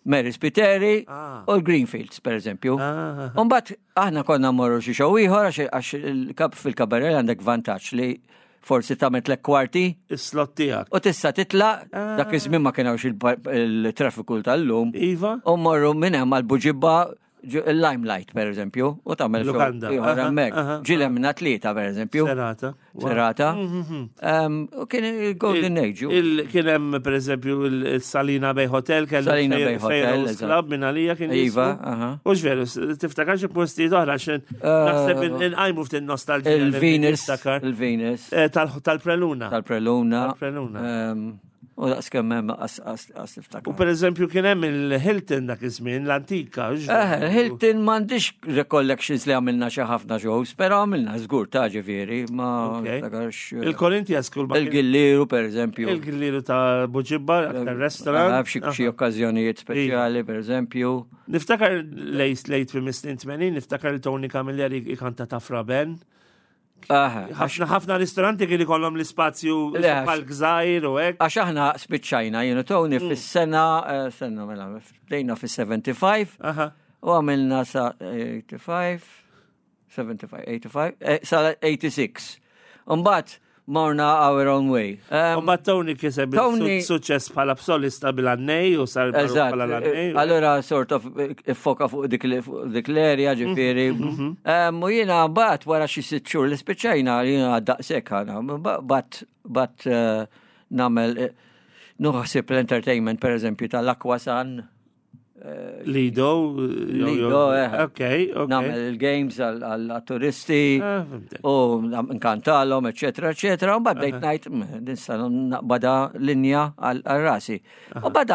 Mary Spiteri Ah. u l-Greenfields, per eżempju. Ah. Umbat, aħna konna morru xi xew ieħor għax il-kap fil-kabarel għandek vantaġġ li forsi tagħmel lek kwarti Is-slot tiegħek. u tista' titlaq dak iż-żmien ma kienx il-traffiku tal-lum. Iva? U morru minn hemm għall-buġibba il-Limelight, per eżempju, u tagħmel Lukanda. ieħor hemmhekk. Ġilem minn atleta, per eżempju. Serata. Serata. U kien il-Golden Age. Kien hemm pereżempju il-Salina Bay Hotel kellu Salina Bay Hotel, Pharaoh's Club minn għalija kien Iva, jismu. aha. Mhux veru, tiftakar xi postijiet oħra x'in naħseb inqajmu ftit nostalġija. Il-Venus. niftakar. Il-Venus. Tal-Preluna. Tal-Preluna. Tal-Preluna. U daqs kemm hemm qas U niftakar. pereżempju kien hemm il-Hilton dak iż-żmien, l-antika. Hilton m'għandix recollections li għamilna xi ħafna shows, però għamilna żgur ta' ġifieri, ma Ok. niftakarx. Il-Corinthians kull Il-Gilliru, per eżempju. Il-Gilliru ta' Buġibba, aktar restaurant. Xi okkażjonijiet speċjali, per eżempju. Niftakar lejt fi mistin 80, niftakar il-Tony Camilleri ikanta ta' Fraben. ħafna ristoranti kien ikollhom l-ispazju bħal gżajr u hekk. Għax aħna spiċċajna, Tony fis-sena, mela, bdejna fis-75, Aha. u għamilna sa 85, 75, 85, sa 86. Mbagħad morna our own way. Umbat Tony kiseb Tony- suċċess bħala b'solista bil-annej u sar bħala l-annej. Allora sort of foka fuq dik l-erja ġifieri. U jiena mbagħad wara xi 6 xhur li spiċċajna jiena daqshekk ħana, bat nagħmel nuħsib l-entertainment pereżempju tal-Aquasan. Lido. Ok. Namel il-games għal-turisti fimtek. u nkantalom, eccetera, eccetera. U bad dejt najt, dinsa bada linja għal-rasi. U bad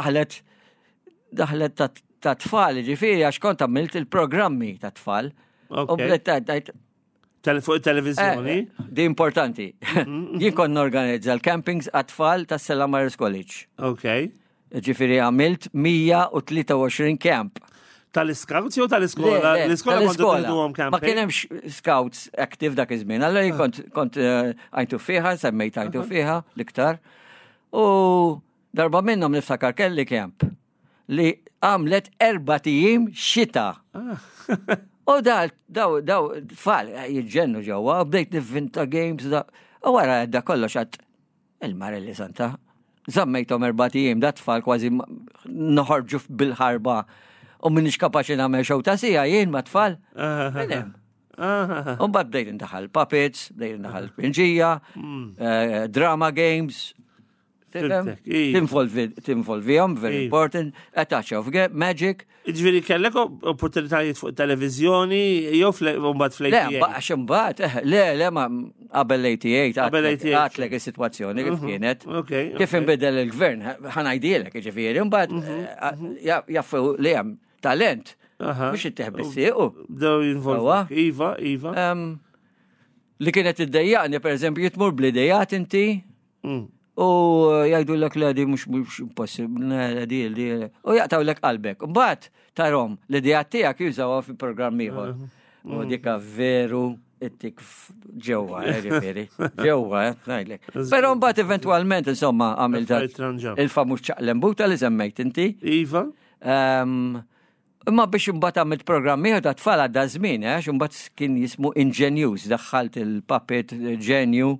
daħlet ta' tfal, ġifiri, għax kont għamilt il-programmi ta' tfal. U blet tajt, Fuq il-televizjoni. di importanti. Jien kon organizza l-campings għat-tfal ta' Stella Maris College. Ok. Ġifiri għamilt 123 camp. Tal-scouts jew tal-iskola? L-iskola kontu għom Ma kien hemm scouts active dak iż-żmien. Allora kont għajtu fiha, semmejt għajtu fiha l-iktar. U darba minnhom niftakar kelli camp li għamlet 4 tijiem xita. U daw tfal jiġġennu ġewwa, bdejt nivvinta games da. U wara da kollox għad il-Marelli Santa. Zammejtom 4 tijiem, da tfal kważi noħorġu bil-ħarba. U minnix kapaċi nagħmel xew ta' sija jien ma' tfal. Minem. Mbagħad bdejt indaħal puppets, bdejt indaħal pinġija, drama games. Tinvolvihom, very important, a touch of magic. Ġviri kellek opportunitajiet fuq televizjoni jew mbagħad fl-88. Le, għax imbagħad, le ma qabel l-88 Qabel l-88. għatlek is-sitwazzjoni kif kienet. Ok. Kif inbidel il-gvern, ħanajdilek ġifieri, mbagħad jaffu li hemm talent. Mhux itteħbissiequ. Bdew jinvolvu. Iva. Li kienet iddejjaqni, per eżempju, jitmur bl-idejat inti, u jgħidu l-ek li mux impossibli, di. U jaqtaw l-ek qalbek. Mbagħad tarom, l-idejat tiegħek jużawha fi programm ieħor. U dika veru ittik ġewwa, ġifieri. Ġewwa, ngħidlek. Però mbagħad eventwalment insomma għamilt il-famuż ċaqlembuta li semmejt inti. Iva. Imma biex imbagħad għamilt programm ieħor ta' tfal għadda żmien, imbagħad kien jismu Ingenious, daħħalt il-puppet Genju.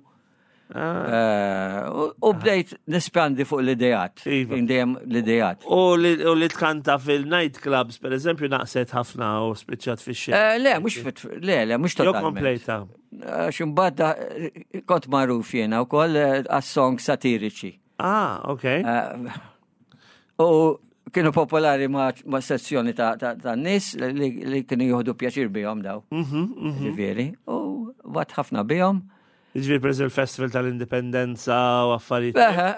U bdejt nispandi fuq l-idejat. Dejjem l-idejat. U li tkanta fil-night clubs, per eżempju, naqset ħafna u spiċċat fix-xejn. Le, mhux totalment. Jo kompleta. Ximbagħad kont magħruf jiena wkoll għas-song satiriċi. Ok. U kienu popolari ma' sezzjoni ta' nis li kienu juhdu pjaċir bijom daw. Ġifieri. U bat ħafna bijom. Ġifieri per il-Festival tal-Indipendenza u affarijiet.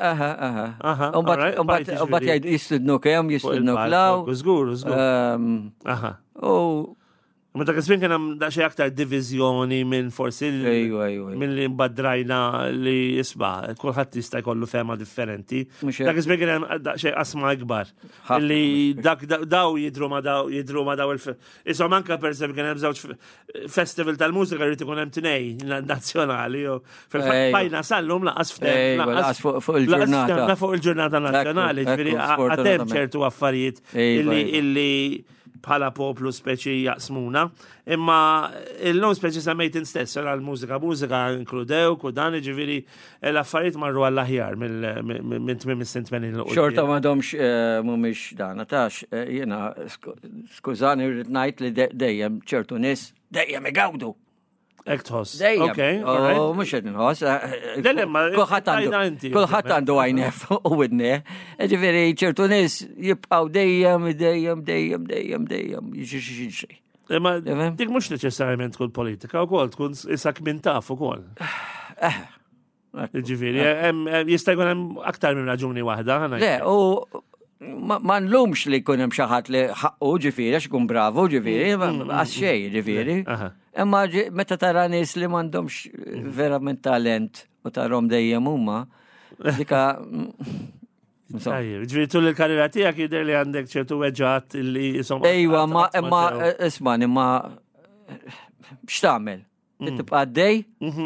U bat jistudnu kem, jistudnu klaw. Żgur. Ma dak iż-żmien kien hemm daqsxejn aktar diviżjoni minn forsi minn li mbadrajna li jisba' kulħadd jista' jkollu fema differenti. Dak iż-żmien kien hemm daqsxejn qasma ikbar. Li daw jidhru ma daw isom anke pereżempju kien hemm żewġ festival tal-mużika jrid ikun hemm tnejn nazzjonali jew fil-fatt sallum laqas fuq il-ġurnata. Fuq il-ġurnata nazzjonali, ġifieri għatem ċertu affarijiet illi bħala poplu speċi jaqsmuna, imma il-lum speċi semmejt stess, għal-mużika inkludew, kudan ġiviri l-affarijiet marru għall-aħjar minn tmim is-sentmenin l-qudiem. Xorta madomx mumiex dana, tax, jena, skużani rrid ngħid li dejjem ċertu nis dejjem igawdu. Ektħos. Dejjem. Mux għedin ħos. Kulħat għandu għajnef u widne. Ġifiri, ċertu nis jibqaw dejjem, jiġi. Ma dik mux neċessarjament tkun politika u kol, tkun isak minn taf u kol. Ġifiri, jista' jkun hemm aktar minn raġuni waħda. Le, u ma nlumx li kunem xaħat li ħaqqu ġifiri, xkun bravo ġifiri, għas xej ġifiri. Imma meta tara nies li m'għandhomx verament talent u tarhom dejjem huma, dika. Ġifieri tul il-karriera tiegħek jidher li għandek ċertu weġġat li jisom. Ejwa, imma ismani ma x'tagħmel? Tibqa' għaddej?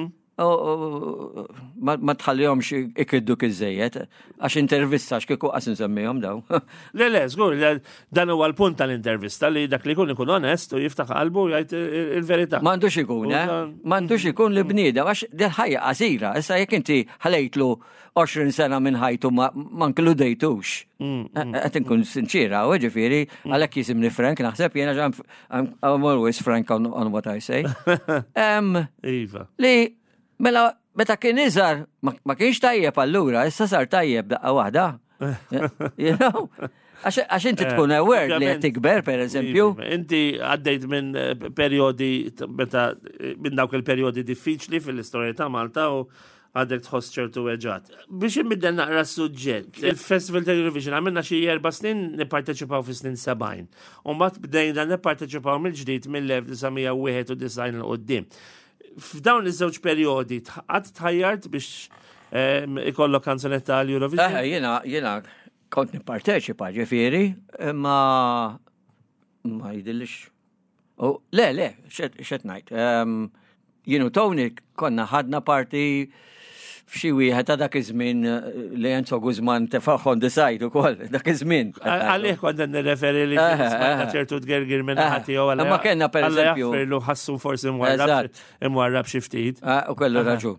Ma tħallihomx ikiddu kizzejiet, għax intervista x'kieku qas nsemmihom daw. Le, żgur, dan huwa l-punt tal-intervista li dak li ikun onest u jiftaħ qalbu jgħid il-verità. M'għandux ikun, m'għandux ikun li bniedem għax del ħajja qasira, issa jekk inti ħalejtlu 20 sena minn ħajtu ma nkludejtux. Qed inkun sinċira, u ġifieri għalhekk jisimni Frank, naħseb jiena I'm always frank on what I say. Iva. Li mela, meta kien iżar, ma kienx tajjeb allura, issa sar tajjeb daqqa waħda. Għax inti tkun aware li qed tikber, pereżempju. Inti għaddejt minn perjodi, minn dawk il-perjodi diffiċli fil-istorja ta' Malta u għaddek tħoss ċertu weġġat. Biex imbidden naqra s-suġġett, il-Festival ta' Eurovision għamilna xi 4 snin nipparteċipaw fi snin 70. U mbagħad bdejna nipparteċipaw mill-ġdid mill-1991 l-qoddim. F'dawn iż-żewġ perjodi qatt tħajjart biex ikollok kanzunetta għal Eurovision? Jiena kont nipparteċipa ġifieri, ma jidillix. Le, xed ngħid. Jienu Tony konna ħadna parti f'xi wieħed ta' dak iż-żmien li Enzo Guzman tefaħħon decide ukoll dak iż-żmien. Għalih kont nirreferi li ċertu tgergir minn ħati jew għal. Ma kellna pereżempju Għallu ħassu forsi imwarrab xi ftit. U kellu raġun.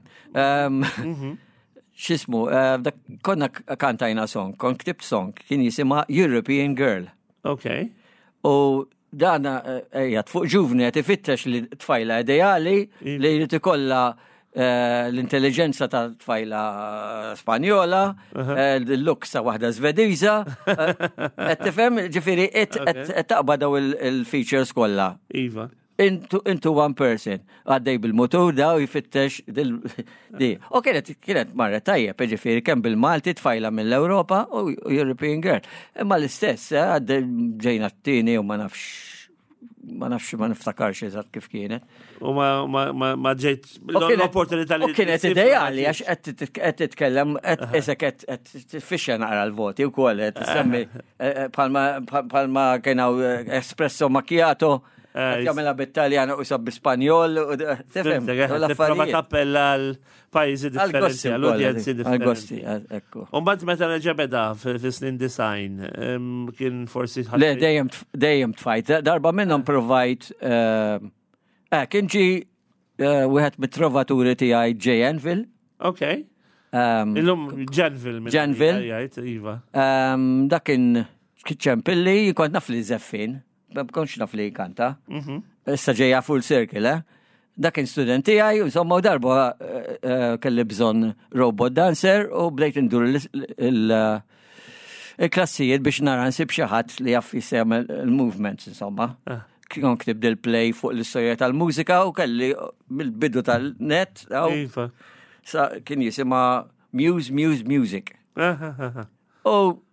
X'ismu, konna kantajna song, kon ktibt song, kien jisimha European Girl. Okay. U dana jgħat fuq ġuvni għat ifittex li tfajla ideali li jrid ikolla l-intelligenza ta' tfajla Spanjola, l-look sa' wahda Svediża, qed tifhem ġifieri qed taqbad daw il-features kollha. Iva. Into one person. Għaddej bil-motor da u jifittex di. U kienet marra tajjeb, ġifieri kemm bil-Malti tfajla mill-Ewropa u European Girl. Imma l-istess, għaddej ġejna t-tieni u ma niftakarx eżatt kif kienet. U ma ġejt l-opportunità li. U kienet ideali għax qed titkellem qed tfixxa naqra l-voti wkoll qed tissemmi bħalma kienaw espresso macchiato. Jamela bit-Taljan u sab b'Spanjol u tifhem. Prova tappella l-pajjiżi differenti, għall-udjenzi differenti. Mbagħad meta ġebeda fis-snin design kien forsi Le dejjem tfajt. Darba minnhom provajt kien ġi wieħed mit-trovaturi tiegħi Janville. Okay. Illum Janville. Iva. Dak kien ċempilli kont naf li żeffin. Ma bkonx naf li kanta. Issa ġejja full circle, Dak kien studenti għaj, insomma, u darba kelli bżon robot dancer u bdejt indur il-klassijiet biex nara nsib xi ħadd li jaff jisem il-movements, insomma. Kien ktib del-play fuq l-istorja tal-mużika u kelli mill-bidu tal-net. Kien jisima Muse Music. U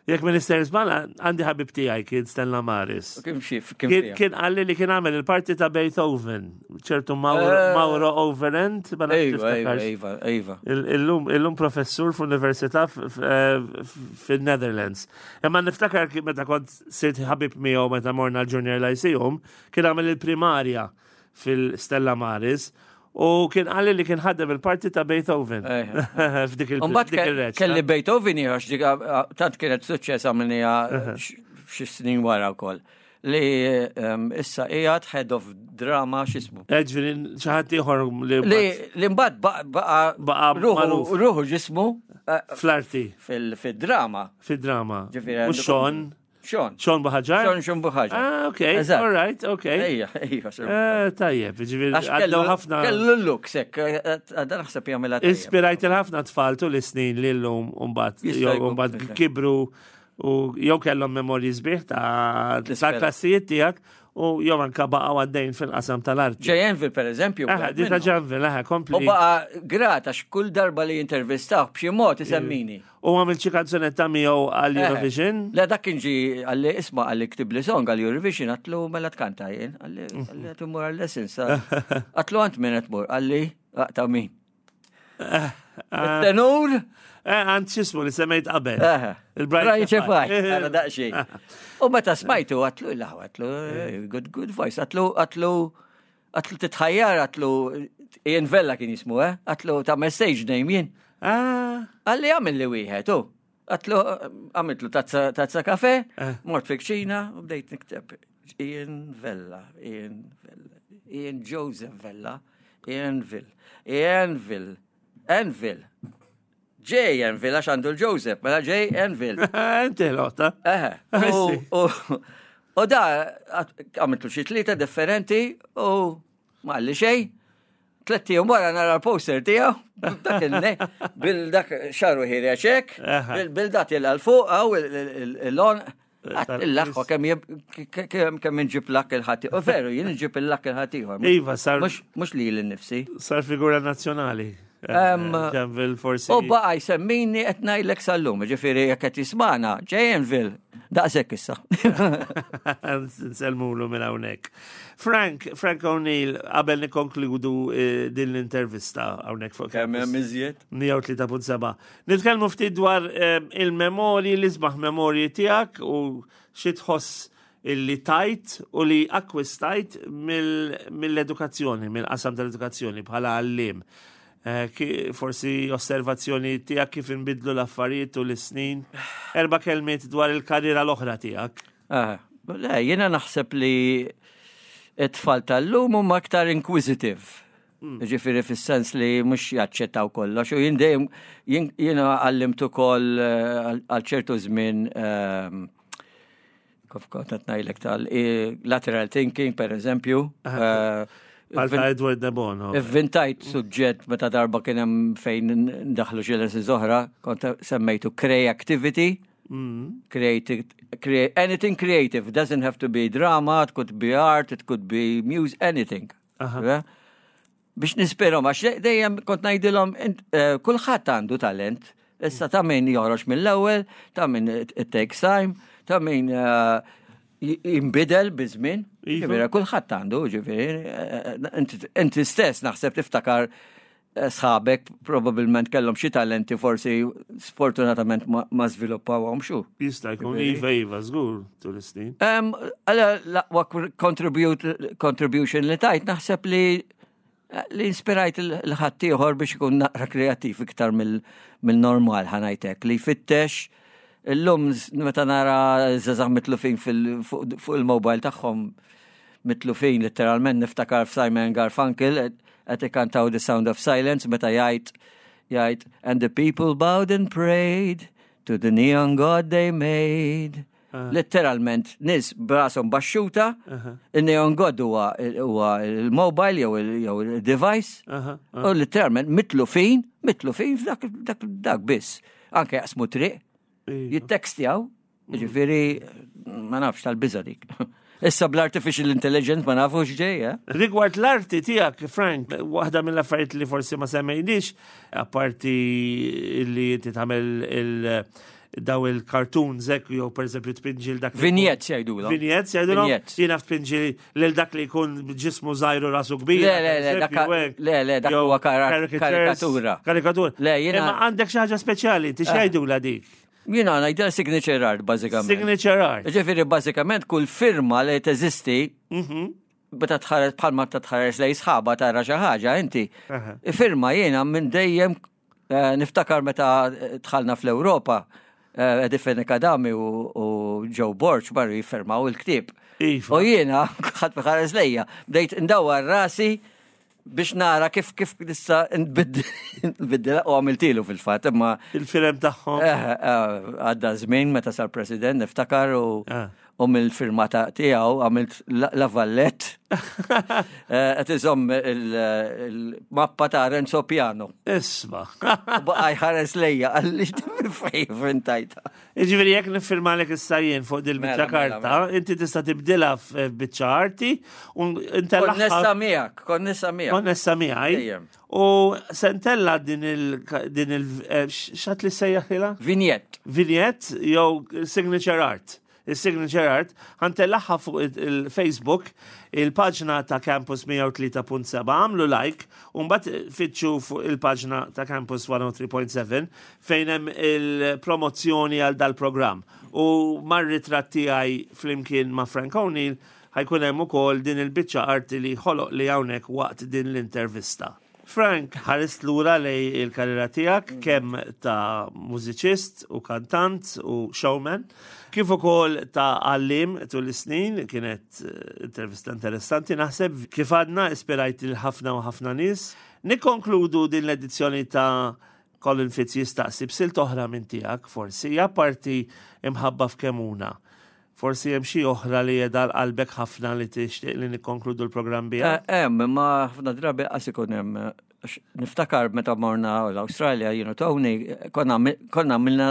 Jekk Minister Zbala, għandi ħabib tiegħi kien Stella Maris. Kien għalli li kien għamel il-parti ta' Beethoven, ċertu Mauro Overend, Iva. Illum professur f'università fil-Netherlands. Imma niftakar meta kont sirt ħabib miegħu meta morna l-Junior Lyceum, kien għamel il-primarja fil-Stella Maris, u kien għalli li kien ħaddem il-parti ta' Beethoven. F'dik il-reċ. Kelli Beethoven jgħax tant kienet suċċess għamilnija xi snin wara wkoll. Li issa qiegħed head of drama x'ismu. Ġifieri xi ħadd ieħor li mbagħad baqa' ruħu ġismu fl-arti. Fid-drama. Fid-drama. U Sean Baħaġar? Sean Baħaġar. Okay, all right, okay. Tajjeb, għaddu ħafna. Kellu l-luk, sekk, għadda naħseb jgħamela tajjeb. Inspirajt il-ħafna tfaltu l-snin li l-lum umbat kibru u jew kellhom memorji sbieħ ta' klassijiet tiegħek u jew anke baqgħu għaddejn fil-qasam tal-arti. Ġejenvil, per eżempju. Dita Ġenvil, kompli. U baqa grat għax kull darba li intervistaw b'xi mod isemmini. U għamil xi kanzunetta miegħu għall-Eurovision? Le dak kien ġi għalli isma' għalli ktib li song għall-Eurovision għatlu mela tkanta jien, għalli għatu mur għall-lessons. Għatlu għant min għatmur, għalli ta' min. Il-tenur? Għant xismu li semmejt qabel. Il-Brian Ċefaj, għara daqxie. U meta smajtu għatlu għatlu, good voice, għatlu titħajjar, għatlu Ian Vella kien jismu, għatlu ta' message name jien. Għalli għamil li wieħed, għatlu għamiltlu tazza kafe, mort fikċina, u bdejt nikteb Ian Vella, Ian Joseph Vella, Ian Envil. J. Envil, għax għandu l-Joseph, mela J. Envil. Enti l-otta. U da, għamiltu xie tlieta differenti u maħalli xej. Tlettijum wara nara l-poster tijaw, bil-dak xarru ħirja ċek, bil-dat jil-għal-fuq, għaw il-lon, il-laħħu kem nġib lak il-ħati. U veru, jien nġib il-lak il-ħati. Iva, sar. Mux li l-nifsi. Sar figura nazjonali. U baqa jsemmini etnajlek sal-lum, ġifiri jekk jismana, J.N.Ville, daqsek issa. Nselmulu minn hawnhekk. Frank O'Neill, qabel nikonkludu din l-intervista hawnhekk fuq. Kemm hemm iżjed? 103.7. Nitkellmu ftit dwar il-memorji li sbaħ memorji tiegħek u xi tħoss illi tajt u li akkwistajt mill-edukazzjoni, mill-qasam tal-edukazzjoni bħala għallim. Forsi osservazzjoni tijak kif inbidlu l-affarijiet u l-snin. 4 kelmiet dwar il-karriera l-oħra tijak. Le, jena naħseb li it-tfal tal-lum huma aktar inquisitive. Ġifiri fis-sens li mhux jaċċettaw kollox. U jiena għallimtu koll għal ċertu żmien kif kont qed ngħidlek tal-lateral thinking, per eżempju. Għalta Edward de Bono. Inventajt suġġett meta darba kien hemm fejn ndaħlu ġeles iż-oħra, kont semmejtu creativity. Anything creative. It doesn't have to be drama, it could be art, it could be music, anything. Biex nispirhom, għax dejjem kont ngħidilhom kulħadd għandu talent. Issa ta' min joħroġ mill-ewwel, ta' min it takes time, ta' min jimbidel bizmin, ġifiri, kullħat għandu, ġifiri, inti stess naħseb tiftakar sħabek, probabilment kellhom xi talenti forsi sfortunatament ma żviluppawhom xu. Jista' jkun iva żgur tul is-snin. Contribution li tajt naħseb li inspirajt il-ħadd ieħor biex ikun naqra kreattiv iktar mill-normal ħanajtek li jfittex. Illum meta nara żgħażagħ mitlufin fuq il-mobile tagħhom mitlufin literalment niftakar f'Simon Garfunkel qed ikantaw The Sound of Silence meta jgħid and the people bowed and prayed to the neon god they made. Literalment nies b'rashom baxxuta, il-neon god huwa il-mobile jew il-device. U literalment mitlufin f'dak biss. Anke jaqsmu triq. Jittekstjaw, ġifiri, ma nafx tal-biza dik. Issa bl-artificial intelligence ma nafux ġej, Rigward l-arti tijak, Frank, waħda mill-affarijiet li forsi ma semmejniex, apparti li inti tagħmel daw il-cartoons jew pereżempju tpinġi dak. Vignettes jgħidulhom. Vignettes jgħidulhom. Jiena tpinġi lil dak li jkun ġismu żgħir u rasu kbir. Le, dak huwa karikatura. Le, jiena għandek xi ħaġa speċjali, tix jgħidula dik. Jiena ngħidha signature art bażikament. Signature art. Ġifieri bażikament kull firma li teżisti beta tħares bħalma tħares lej sħaba tara xi ħaġa inti. Firma jiena minn dejjem niftakar meta tħallna fl-Ewropa Edifen Akadami u Joe Borch barru jiffermaw il-ktieb. U jiena ħadd ħares lejja bdejt indawwar rasi biex nara kif nista' nbiddilha u għamiltilu fil-fatt imma il-firem tagħhom. Għadda żmien meta sar President niftakar u mill-firmata tiegħu għamilt lavallett qed iżomm il-mappa ta' Renzo Piano. Isma'. Baqaj ħares lejja għalli fejn intajta. Jiġifieri jekk niffirmalek issa jien fuq dil-biċċa karta, inti tista' tibdilha f'biċċa arti u intellaħħa. Konnessa miegħek. U sentella din x'għad li sejjaħilha? Vignette jew signature art. Il-signature art, ħantellaħħa fuq il-Facebook, il-paġna ta' Campus 103.7, għamlu like, unbat fitxu fuq il-paġna ta' Campus 103.7, fejn hemm il-promozzjoni għal dal-programm. U mar-ritratti għaj flimkien ma' Frank O'Neill, ħajkun hemm ukoll din il-biċċa arti li ħoloq li hawnhekk waqt din l-intervista. Frank, ħarist lura lej il-karriera tiegħek kemm ta' mużiċist u kantant u showman, kif ukoll ta' għallim tul is-snin, kienet intervista interessanti naħseb kif għadna ispirajt il-ħafna u ħafna nies. Nikkonkludu din l-edizzjoni ta' Colin Fitz jistaqsi b'silt oħra minn tiegħek forsi hija parti imħabba f'kemuna. Forsi hemm xi oħra li jedha qalbek ħafna li tixtieq li nikkonkludu l-programm biha. Ma ħafna drabi qas ikun hemm niftakar meta morna l-Awstralja Tony konna għamilna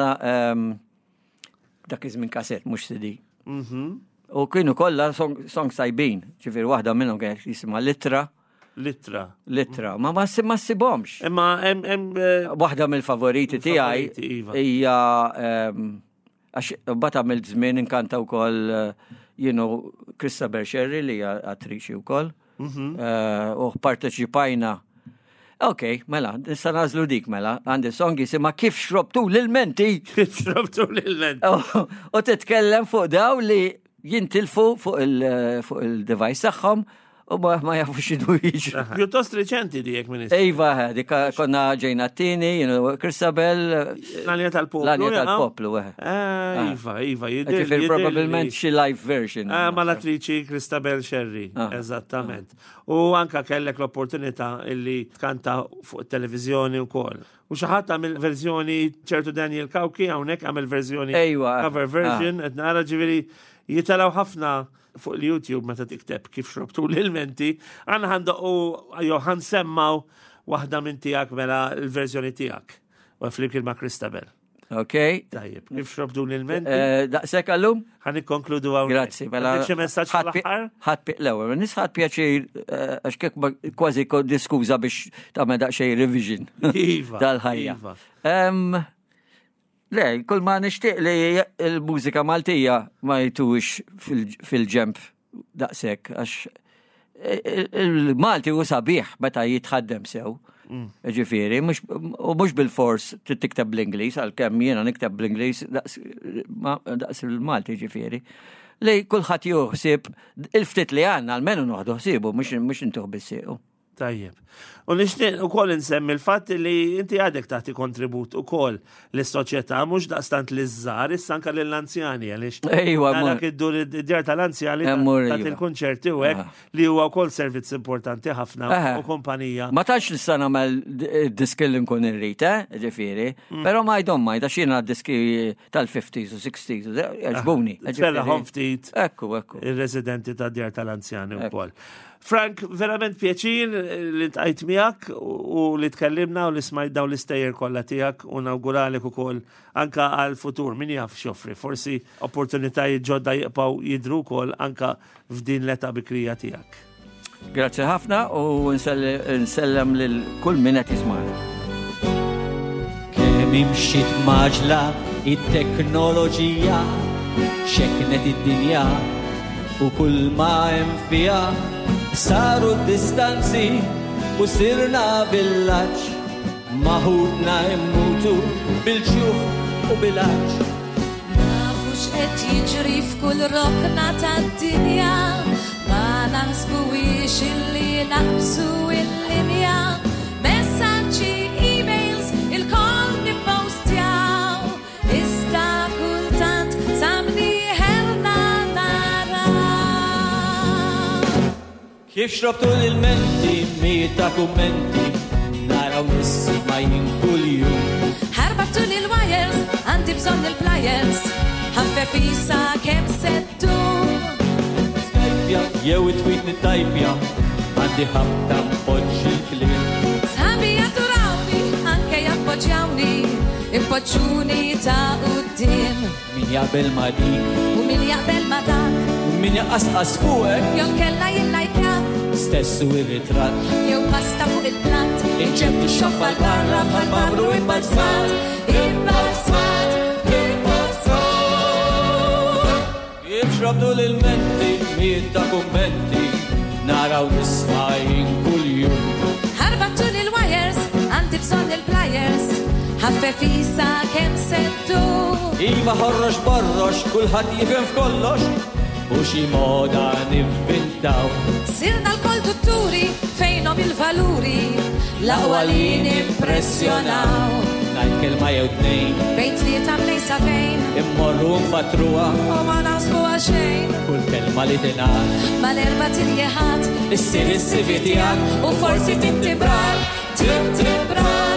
dak iż-żmien kasett mhux CD. U kienu kollha songs tajbin, ġifier waħda minnhom kienet jisimha Litra. Ma ssibhomx. Imma hemm waħda mill-favoriti tiegħi hija għax bata mill-żmien inkanta wkoll Christabel Sherry li hija attriċi wkoll. U parteċipajna. Okay, mela, nista' nażlu dik mela, għandi song jisimha Kif xrobtu l-menti. Kif xrobtu l-menti. U titkellem fuq daw li jintilfu fuq il-device tagħhom u ma jafu x'inhu jiġri. Pjuttost reċenti dik minn Iva, dik konna ġejna t-tieni, Christabel. L-Anja tal-Poplu. L-Anja tal-Poplu, Iva. Ġifier probabbilment xi live version. Ma l-attriċi Christabel Sherry, eżattament. U anka kellek l-opportunità illi tkanta fuq televizjoni wkoll. U xi ħadd għamel verżjoni ċertu Daniel Kauki hawnhekk għamel verżjoni cover version qed nara ġifieri jitalaw ħafna fuq il-YouTube meta tikteb kif xrobtu l-menti, għanna ħan semmaw waħda minn tijak mela l-verżjoni tijak. U flimkien ma' Christabel. Ok. Tajjeb, kif xrobtu l-menti? Daqsek għallum? Ħan ikkonkludu għaw. Grazzi. Għandek messaġġ fl-aħħar? L-ewwel, nisħat pjaċir għax kek kważi diskuża biex tagħmel daqsxejn revision. Iva. Tal-ħajja. Le, kull ma nixtieq li l-mużika Maltija ma jtux fil-ġemp daqshekk għax il-Malti hu sabiħ meta jitħaddem sew. Ġifieri, mhux bil-fors tikteb bl-Ingliż għalkemm jiena nikteb bl-Ingliż daqs il-Malti ġifieri. Li kulħadd joħsib il-ftit li għandna almenu noħdu ħsiebu mhux intuħ bissiequ. Tajjeb. U nixtieq ukoll insemmi l-fatt li inti għadek tagħti kontribut ukoll lis-soċjetà mhux daqstant liż-żgħar issa anke lill-anzjani għaliex. Ejwa, dak id-dur id-djar tal-anzjani tagħti il-kunċerti u hekk li huwa wkoll servizz importanti ħafna u kumpanija. Ma tantx nista' nagħmel diski li nkun irrid, ġifieri, però ma jdom ma jdax jiena diski tal-50s u 60s jgħġbuni. Ferraħhom ftit. Ekku. Ir-residenti tad-djar tal-anzjani wkoll. Frank, verament pjaċir li tqajt miegħek u li tkellimna u li smajt daw l-istejjer kollha tiegħek u nawguralek ukoll anka għall-futur. Min jaf x'joffri, forsi opportunitajiet ġodda jibqgħu jidhru wkoll anka f'din l-età bikrija tiegħek. Grazzi ħafna u nsellem lil kull min qed jisma'na. Kemm imxiet maġla it-teknoloġija xeknet id-dinja u kull ma hemm fiha saru d-distanzi u sirna villaġġ maħudna immutu bil-ġuħ u bil-għaġġ. Nafux qed jiġri f'kull rokna tad-dinja ma naħsbuwix illi naqbsu il-linja messaġġi emails il-kol nippostjaw iżda kultant samni ħerna naraw. Kif xrobtu l-menti mieta kummenti naraw nismajn kull jum. Ħarbattu l-wires għandi bżonn il-pliers ħaffefisa kemm settu. Jew it-tweet nittajpja għandi ħabta mpoġġi l-kliem. Sħabi jaddurawni anke jappoġġjawni impoġġuni ta' quddiem. Min jaqbel ma dik U min jaqbel ma dak min jaqqasqas fuqek jew kella jillajkjak stessu ir-ritratt. jew pasta fuq il-platt Inġebdu x-xoffa l-barra bħal mamru imbalzmat. imbalzmat. Kif xrobtu l-menti mieta kummenti naraw nismajn kull jum. Ħarbattu l-wires għandi bżonn il-pliers ħaffefisa kemm settu. Iva ħorrox borrox kulħadd jifhem f'kollox u xi moda nivvintaw. Sirna l-kol tutturi fejnhom il-valuri l-aqwa li nimpressjonaw. Ngħid kelma jew tnejn Bejn tlieta mlejsa fejn immorru nfatruha u ma naħsbuha xejn kull kelma li tingħad mal-erba' tirjeħat issir is-CV tiegħek u forsi tintibrar, tintibrar.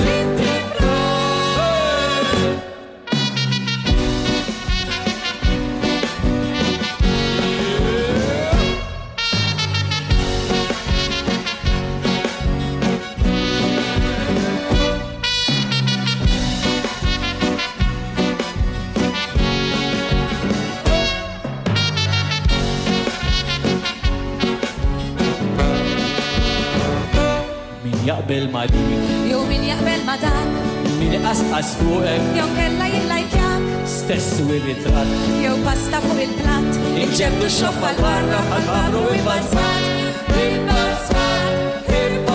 jaqbel ma dik Jew min jaqbel ma dak min qasqas fuqek jew kella jillajkjak stessu ir-ritratt. jew pasta fuq il-platt Inġebdu x-xoffa l-barra bħal mamru imbalzmat. imbalzmat.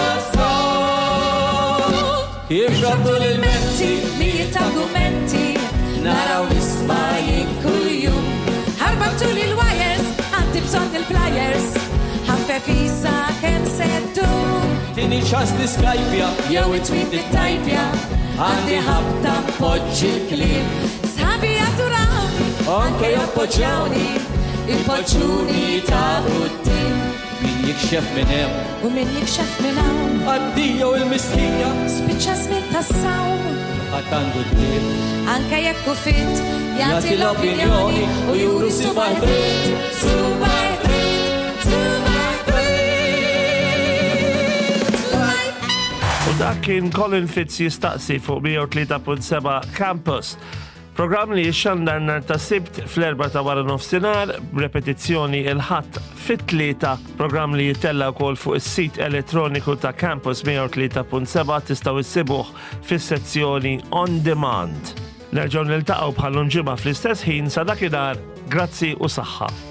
Kif xrobtu l-menti mijiet ta' argumenti naraw nismajn kull jum. Ħarbattu l-wires għandi bżonn il-pliers ħaffefisa kemm settu. tini ċans niskajpja jew it-tweet nittajpja għandi ħabta poġġi l-kliem. Sħabi jaddurawni anke jappoġġjawni impoġġuni ta' quddiem. min jikxef minn hemm U min jikxef minn hawn għaddija u l-miskinja spiċċa żmien tas-sawm. għatandu d-dib Anke jekk hu fit jagħti l-opinjoni u juru subaj dritt, subaj dritt, subaj dritt. U dak kien Colin Fitz jistaqsi fuq 103.7 Campus. Program li jixxandar nhar ta' Sibt fl-4 ta' wara nofsinhar, b'repetizzjoni il-ħadd fit-3. Program li jitella wkoll fuq is-sit elettroniku ta' Campus 103.7 tistgħu issibuh fis-sezzjoni On Demand. Nerġgħu niltaqgħu bħal ġimgħa fl-istess ħin sa dakinhar, grazzi u saħħa.